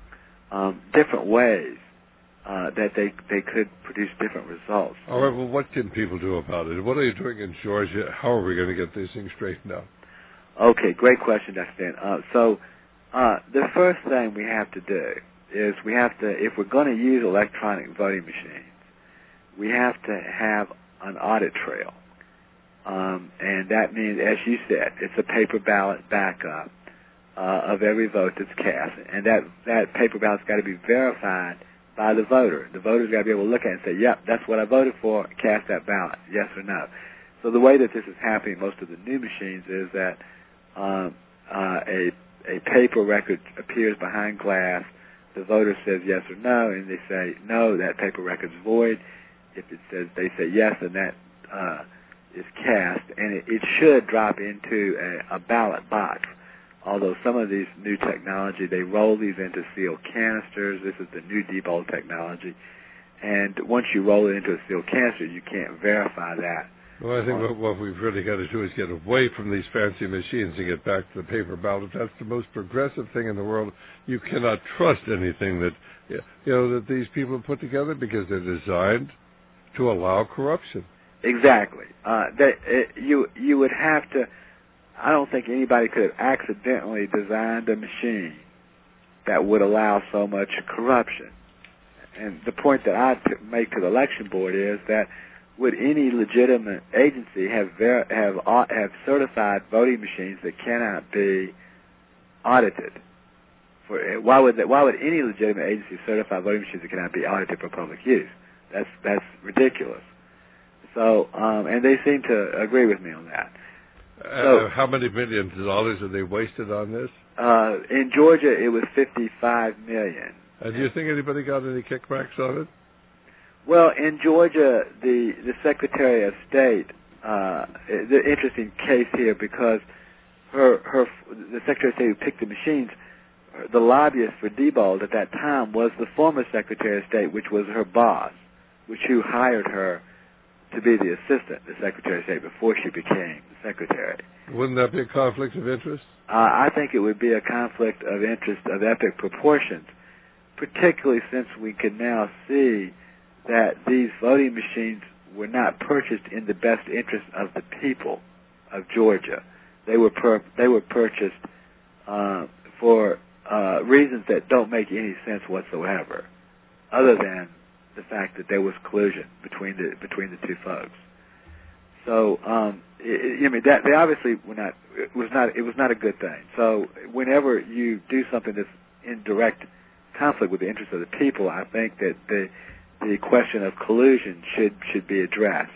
Um, different ways uh, that they they could produce different results. However, what can people do about it? What are you doing in Georgia? How are we going to get these things straightened out? Okay, great question, Doctor Stan. Uh, so Uh, the first thing we have to do is we have to, if we're going to use electronic voting machines, we have to have an audit trail. Um, and that means, as you said, it's a paper ballot backup uh, of every vote that's cast. And that, that paper ballot's got to be verified by the voter. The voter's got to be able to look at it and say, yep, that's what I voted for, cast that ballot, yes or no. So the way that this is happening in most of the new machines is that um, uh, a, a paper record appears behind glass. The voter says yes or no, and they say, no, that paper record's void. If it says they say yes, then that uh, is cast, and it, it should drop into a, a ballot box. Although some of these new technology, they roll these into sealed canisters. This is the new Diebold technology. And once you roll it into a sealed canister, you can't verify that. Well, I think what, what we've really got to do is get away from these fancy machines and get back to the paper ballot. That's the most progressive thing in the world. You cannot trust anything that, you know, that these people put together because they're designed to allow corruption. Exactly. Uh, that it, you you would have to. I don't think anybody could have accidentally designed a machine that would allow so much corruption. And the point that I t- make to the election board is that would any legitimate agency have ver- have uh, have certified voting machines that cannot be audited? For why would that, why would any legitimate agency certify voting machines that cannot be audited for public use? That's that's ridiculous. So, um, and they seem to agree with me on that. So, uh, how many millions of dollars have they wasted on this? Uh, in Georgia, it was fifty-five million. And do you think anybody got any kickbacks on it? Well, in Georgia, the the Secretary of State, uh, the interesting case here because her her the Secretary of State who picked the machines, the lobbyist for Diebold at that time was the former Secretary of State, which was her boss, which who hired her to be the assistant, the Secretary of State, before she became the Secretary. Wouldn't that be a conflict of interest? Uh, I think it would be a conflict of interest of epic proportions, particularly since we can now see that these voting machines were not purchased in the best interest of the people of Georgia. They were per- they were purchased uh, for uh, reasons that don't make any sense whatsoever, other than the fact that there was collusion between the between the two folks. So, um, it, I mean, that they obviously were not. It was not. It was not a good thing. So, whenever you do something that's in direct conflict with the interests of the people, I think that the the question of collusion should should be addressed.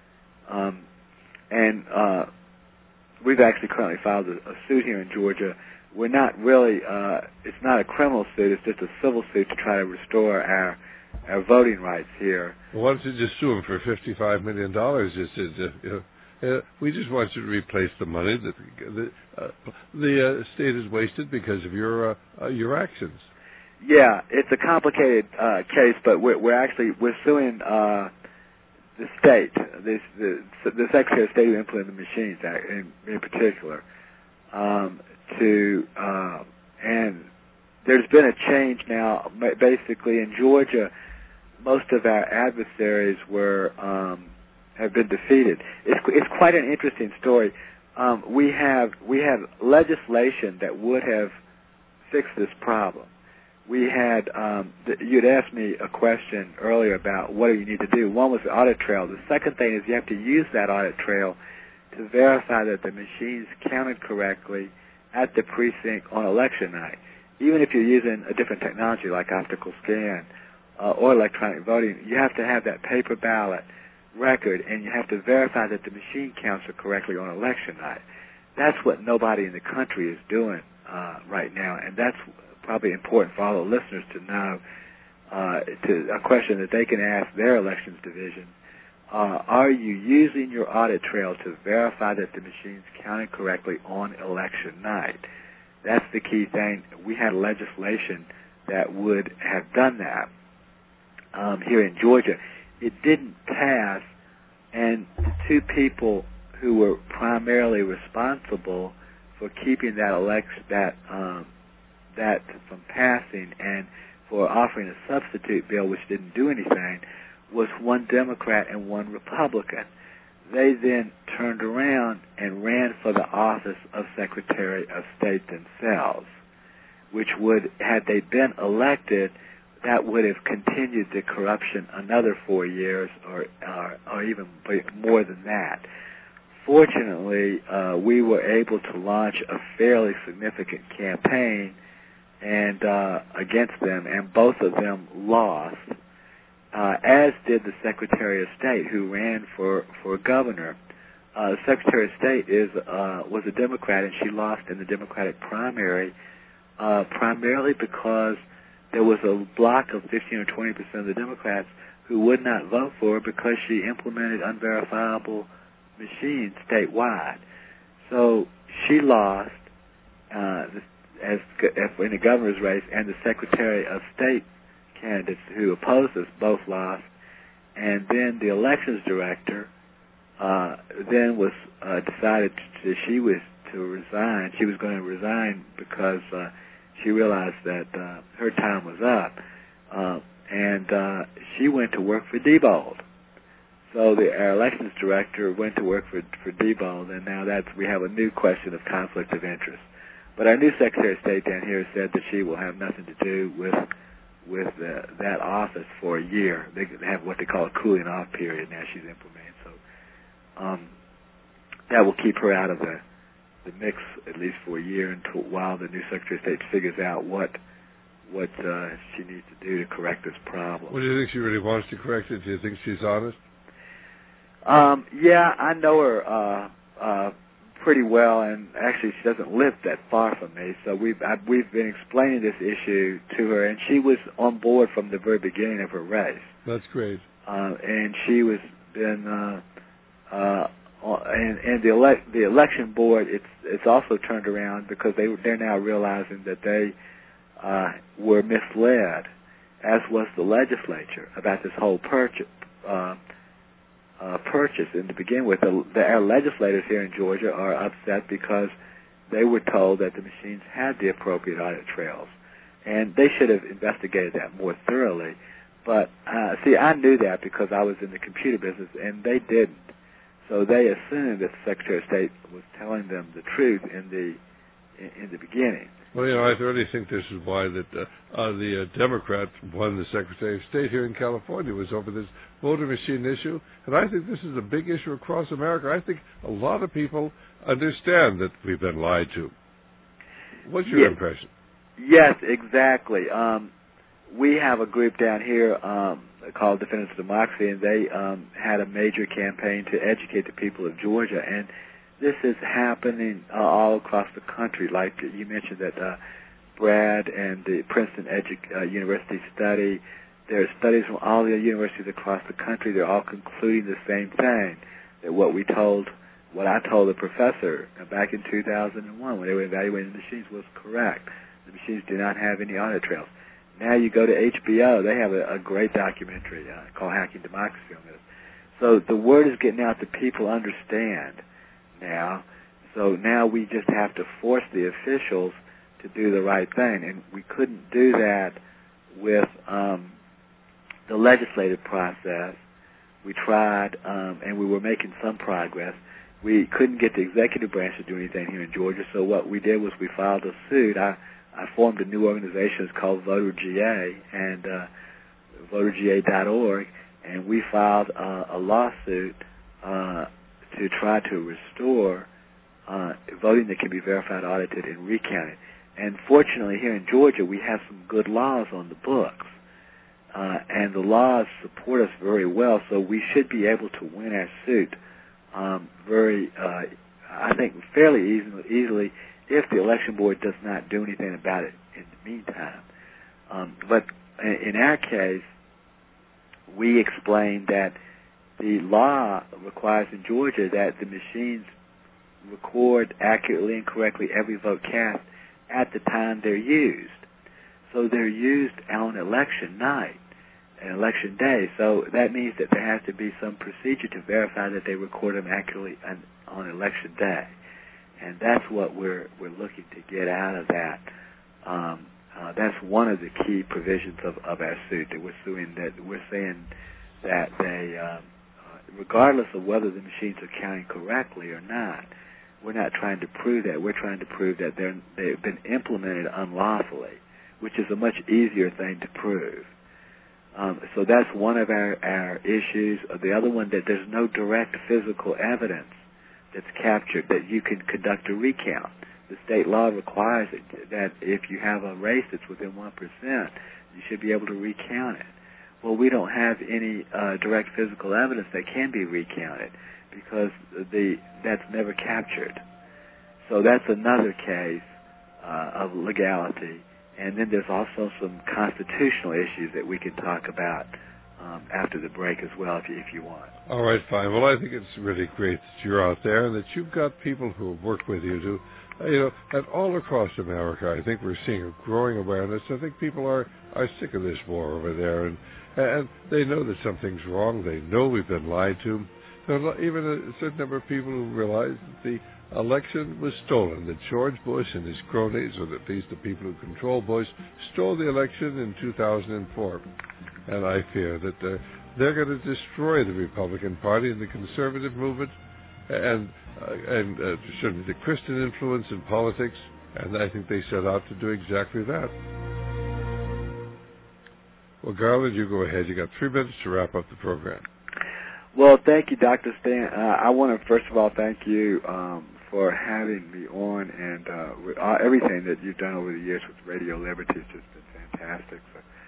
Um, and uh, we've actually currently filed a, a suit here in Georgia. We're not really. Uh, it's not a criminal suit. It's just a civil suit to try to restore our our voting rights here. Well, why don't you just sue them for fifty-five million dollars? Just, uh, you know, uh, we just want you to replace the money that the, uh, the uh, state has wasted because of your uh, uh, your actions. Yeah, it's a complicated uh, case, but we're, we're actually we're suing uh, the state, this, the the Secretary of State who implemented the machines, in, in particular, um, to uh, and there's been a change now. Basically, in Georgia, most of our adversaries were um, have been defeated. It's it's quite an interesting story. Um, we have we have legislation that would have fixed this problem. We had um, th- you'd asked me a question earlier about what do you need to do. One was the audit trail. The second thing is you have to use that audit trail to verify that the machines counted correctly at the precinct on election night. Even if you're using a different technology like optical scan uh, or electronic voting, you have to have that paper ballot record, and you have to verify that the machine counts are correctly on election night. That's what nobody in the country is doing uh, right now, and that's probably important for all the listeners to know. Uh, to a question that they can ask their elections division: uh, Are you using your audit trail to verify that the machines counted correctly on election night? That's the key thing. We had legislation that would have done that um, here in Georgia. It didn't pass, and the two people who were primarily responsible for keeping that election that um, that from passing and for offering a substitute bill which didn't do anything was one Democrat and one Republican. They then turned around and ran for the office of Secretary of State themselves. which would, had they been elected, that would have continued the corruption another four years or or, or even more than that. Fortunately, uh, we were able to launch a fairly significant campaign and uh, against them, and both of them lost, uh, as did the Secretary of State who ran for, for governor. Uh, the Secretary of State is uh, was a Democrat, and she lost in the Democratic primary uh, primarily because there was a block of fifteen or twenty percent of the Democrats who would not vote for her because she implemented unverifiable machines statewide. So she lost uh, as, as in the governor's race, and the Secretary of State candidates who opposed us both lost. And then the elections director uh, then was uh, decided to, she was to resign. She was going to resign because uh, she realized that uh, her time was up, uh, and uh, she went to work for Diebold. So the our elections director went to work for for Diebold, and now that's we have a new question of conflict of interest. But our new Secretary of State down here said that she will have nothing to do with with uh, that office for a year. They have what they call a cooling off period now she's implementing. So um, that will keep her out of the the mix at least for a year until while the new Secretary of State figures out what what uh, she needs to do to correct this problem. Well, do you think she really wants to correct it? Do you think she's honest? Um, yeah, I know her uh, uh, pretty well, and actually she doesn't live that far from me. So we've I, we've been explaining this issue to her, and she was on board from the very beginning of her race. That's great. Uh, and she was been uh, uh, and and the elect the election board it's it's also turned around because they they're now realizing that they uh, were misled, as was the legislature about this whole purchase. Uh, Uh, purchase. And to begin with, the, the, our legislators here in Georgia are upset because they were told that the machines had the appropriate audit trails, and they should have investigated that more thoroughly. But uh, see, I knew that because I was in the computer business, and they didn't. So they assumed that the Secretary of State was telling them the truth in the in, in the beginning. Well, you know, I really think this is why that uh, uh, the uh, Democrat won the Secretary of State here in California was over this voter machine issue, and I think this is a big issue across America. I think a lot of people understand that we've been lied to. What's your yes. impression? Yes, exactly. Um, we have a group down here um, called Defenders of Democracy, and they um, had a major campaign to educate the people of Georgia, and this is happening uh, all across the country. Like you mentioned that uh, Brad and the Princeton Edu- uh, University study, there are studies from all the universities across the country. They're all concluding the same thing, that what we told, what I told the professor back in two thousand one when they were evaluating the machines was correct. The machines do not have any audit trails. Now you go to H B O, they have a, a great documentary uh, called Hacking Democracy on this. So the word is getting out that people understand now. So now we just have to force the officials to do the right thing, and we couldn't do that with um, the legislative process. We tried, um, and we were making some progress. We couldn't get the executive branch to do anything here in Georgia, so what we did was we filed a suit. I, I formed a new organization. It's called Voter G A, and uh, voter G A dot org, and we filed uh, a lawsuit uh, to try to restore uh, voting that can be verified, audited, and recounted. And fortunately, here in Georgia, we have some good laws on the books, uh, and the laws support us very well, so we should be able to win our suit um, very, uh, I think, fairly easily, easily if the election board does not do anything about it in the meantime. Um, but in our case, we explained that the law requires in Georgia that the machines record accurately and correctly every vote cast at the time they're used. So they're used on election night and election day. So that means that there has to be some procedure to verify that they record them accurately on, on election day. And that's what we're we're looking to get out of that. Um, uh, that's one of the key provisions of, of our suit that we're suing. That we're saying that they, um, uh, regardless of whether the machines are counting correctly or not, we're not trying to prove that. We're trying to prove that they're, they've been implemented unlawfully, which is a much easier thing to prove. Um, so that's one of our, our issues. The other one, that there's no direct physical evidence that's captured that you can conduct a recount. The state law requires it, that if you have a race that's within one percent, you should be able to recount it. Well, we don't have any uh, direct physical evidence that can be recounted because the that's never captured. So that's another case uh, of legality. And then there's also some constitutional issues that we can talk about um, after the break as well, if you, if you want. All right, fine. Well, I think it's really great that you're out there and that you've got people who work with you to, uh, you know, and all across America. I think we're seeing a growing awareness. I think people are, are sick of this war over there, and and they know that something's wrong. They know we've been lied to. There are even a certain number of people who realize that the election was stolen, that George Bush and his cronies, or at least the people who control Bush, stole the election in two thousand four. And I fear that uh, they're going to destroy the Republican Party and the conservative movement and uh, and uh, certainly the Christian influence in politics, and I think they set out to do exactly that. Well, Garland, you go ahead. You got three minutes to wrap up the program. Well, thank you, Doctor Stan. Uh, I want to, first of all, thank you um, for having me on, and uh, with, uh, everything that you've done over the years with Radio Liberty has just been fantastic.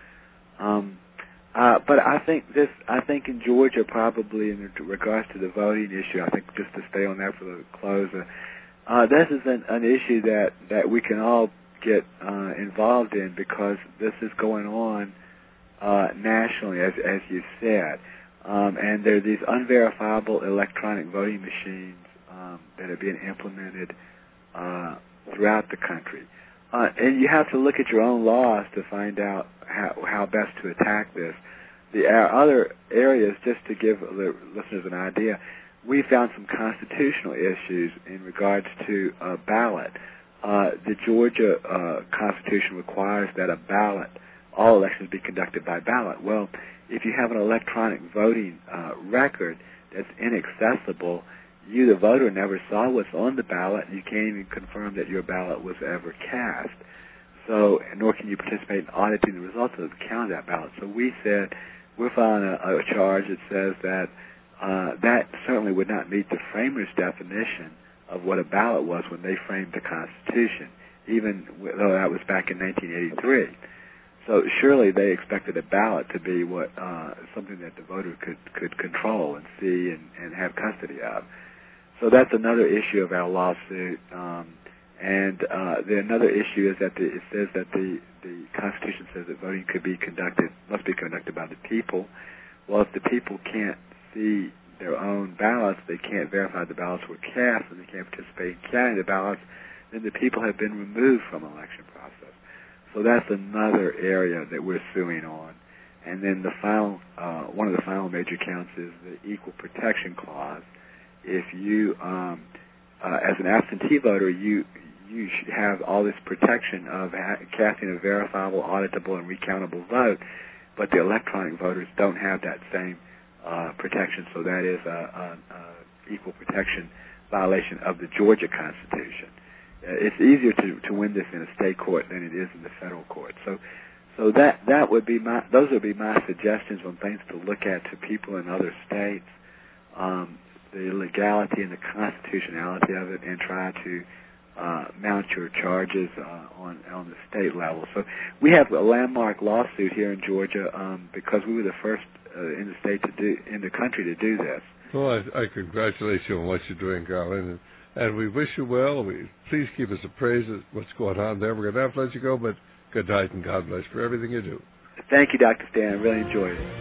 So, um, uh, but I think this, I think in Georgia, probably in regards to the voting issue, I think just to stay on that for the close, uh, uh, this is an, an issue that, that we can all get uh, involved in because this is going on uh, nationally, as as you said. Um, and there are these unverifiable electronic voting machines um, that are being implemented uh, throughout the country. Uh, and you have to look at your own laws to find out how, how best to attack this. The our other areas, just to give the listeners an idea, we found some constitutional issues in regards to a ballot. Uh, the Georgia uh, Constitution requires that a ballot, all elections be conducted by ballot. Well, if you have an electronic voting uh, record that's inaccessible, you, the voter, never saw what's on the ballot, and you can't even confirm that your ballot was ever cast. So, nor can you participate in auditing the results of the count of that ballot. So we said we're filing a, a charge that says that uh, that certainly would not meet the framers' definition of what a ballot was when they framed the Constitution, even though that was back in nineteen eighty-three. So surely they expected a ballot to be what uh, something that the voter could, could control and see and, and have custody of. So that's another issue of our lawsuit. Um, and uh, the another issue is that the, it says that the, the Constitution says that voting could be conducted, must be conducted by the people. Well, if the people can't see their own ballots, they can't verify the ballots were cast, and they can't participate in counting the ballots, then the people have been removed from the election process. So that's another area that we're suing on. And then the final, uh, one of the final major counts is the Equal Protection Clause. If you, um, uh, as an absentee voter, you you should have all this protection of ha- casting a verifiable, auditable, and recountable vote, but the electronic voters don't have that same uh, protection. So that is a, a, a equal protection violation of the Georgia Constitution. It's easier to, to win this in a state court than it is in the federal court. So, so that that would be my those would be my suggestions on things to look at to people in other states, um, the legality and the constitutionality of it, and try to uh, mount your charges uh, on on the state level. So, we have a landmark lawsuit here in Georgia um, because we were the first uh, in the state to do in the country to do this. Well, I, I congratulate you on what you're doing, Garland. And, And we wish you well. We please keep us appraised of what's going on there. We're going to have to let you go, but good night and God bless for everything you do. Thank you, Doctor Stan. I really enjoyed it.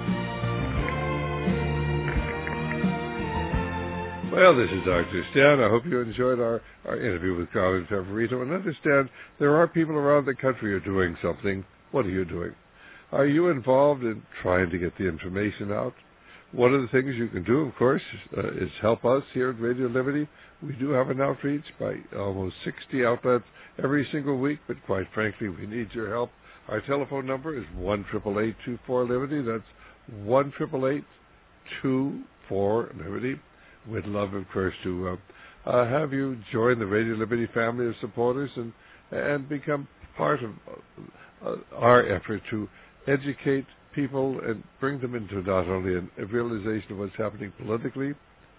Well, this is Doctor Stan. I hope you enjoyed our, our interview with Garland Favorito. And understand there are people around the country who are doing something. What are you doing? Are you involved in trying to get the information out? One of the things you can do, of course, uh, is help us here at Radio Liberty. We do have an outreach by almost sixty outlets every single week, but quite frankly, we need your help. Our telephone number is one eight eight eight, two four, Liberty. That's one eight eight eight, two four, Liberty. we'd love, of course, to uh, uh, have you join the Radio Liberty family of supporters and and become part of uh, our effort to educate people and bring them into not only an, a realization of what's happening politically,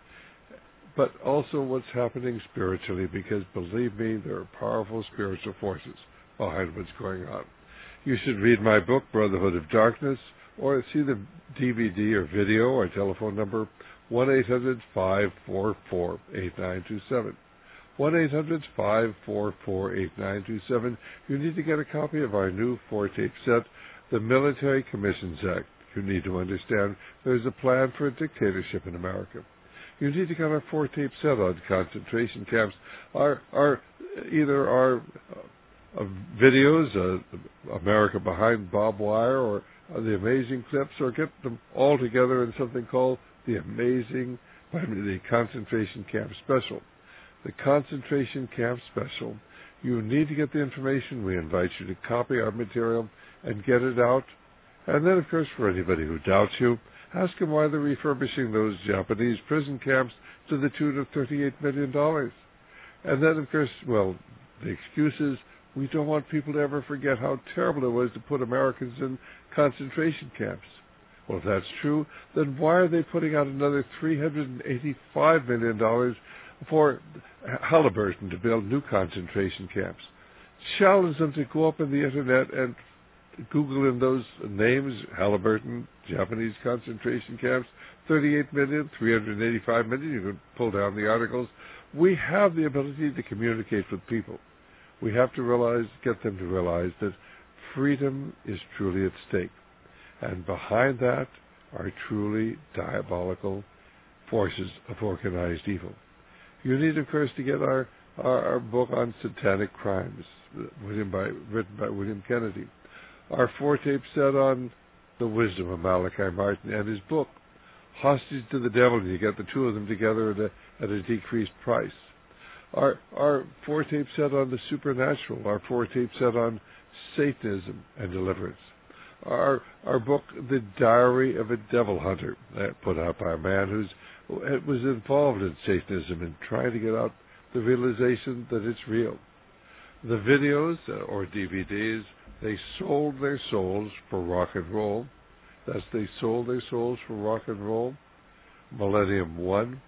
but also what's happening spiritually, because believe me, there are powerful spiritual forces behind what's going on. You should read my book, Brotherhood of Darkness, or see the D V D or video or telephone number, one eight hundred, five four four, eight nine two seven. one eight hundred, five four four, eight nine two seven. You need to get a copy of our new four-tape set, The Military Commissions Act. You need to understand there's a plan for a dictatorship in America. You need to get our four-tape set on concentration camps. Our, our, either our uh, videos, uh, America Behind Barbed Wire, or uh, the amazing clips, or get them all together in something called the Amazing, I mean, the Concentration Camp Special. The Concentration Camp Special. You need to get the information. We invite you to copy our material and get it out. And then, of course, for anybody who doubts you, ask them why they're refurbishing those Japanese prison camps to the tune of thirty-eight million dollars. And then, of course, well, the excuse is we don't want people to ever forget how terrible it was to put Americans in concentration camps. Well, if that's true, then why are they putting out another three hundred eighty-five million dollars for Halliburton to build new concentration camps? Challenge them to go up on the Internet and Google in those names, Halliburton, Japanese concentration camps, thirty-eight million, three hundred eighty-five million. You can pull down the articles. We have the ability to communicate with people. We have to realize, get them to realize that freedom is truly at stake. And behind that are truly diabolical forces of organized evil. You need, of course, to get our, our, our book on satanic crimes, written by, written by William Kennedy. Our four-tape set on the wisdom of Malachi Martin and his book, Hostage to the Devil, and you get the two of them together at a, at a decreased price. Our, our four-tape set on the supernatural, our four-tape set on Satanism and deliverance. Our, our book, The Diary of a Devil Hunter, that put out by a man who's was involved in Satanism and trying to get out the realization that it's real. The videos, uh, or D V Ds, they sold their souls for rock and roll. That's they sold their souls for rock and roll. Millennium One,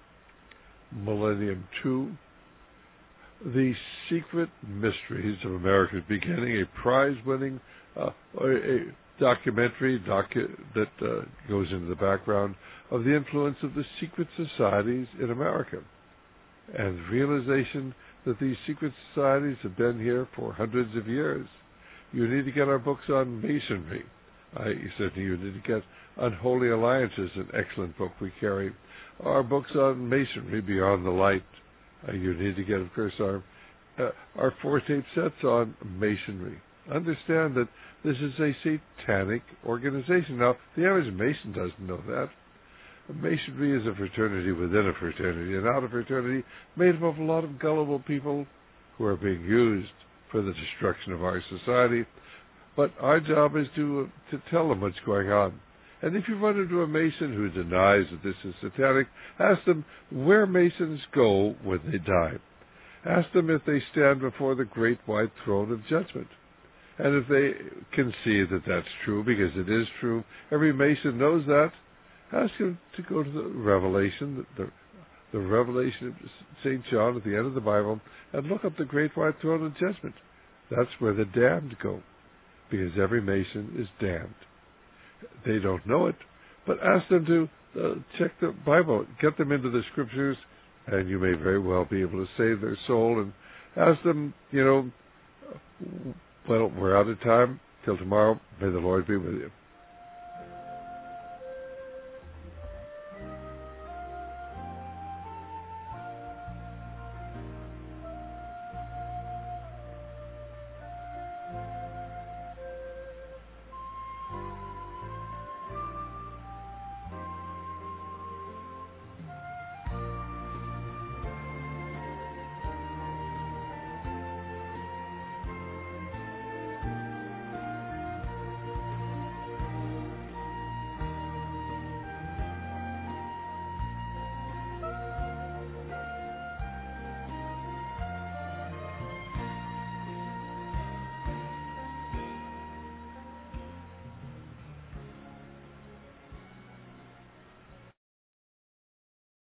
Millennium Two, The Secret Mysteries of America's Beginning, a prize-winning uh, a, a documentary docu- that uh, goes into the background of the influence of the secret societies in America, and the realization that these secret societies have been here for hundreds of years. You need to get our books on Masonry. I certainly you need to get Unholy Alliances, an excellent book we carry. Our books on Masonry, Beyond the Light. Uh, you need to get, of course, our uh, our four-tape sets on Masonry. Understand that this is a satanic organization. Now, the average Mason doesn't know that. Masonry is a fraternity within a fraternity, and out of fraternity made up of a lot of gullible people who are being used for the destruction of our society. But our job is to uh, to tell them what's going on. And if you run into a Mason who denies that this is satanic, ask them where Masons go when they die. Ask them if they stand before the great white throne of judgment. And if they can see that that's true, because it is true, every Mason knows that, ask him to go to the Revelation, the, the Revelation of Saint John at the end of the Bible, and look up the great white throne of judgment. That's where the damned go, because every Mason is damned. They don't know it, but ask them to uh, check the Bible, get them into the Scriptures, and you may very well be able to save their soul. And ask them, you know, well, we're out of time. Till tomorrow, may the Lord be with you.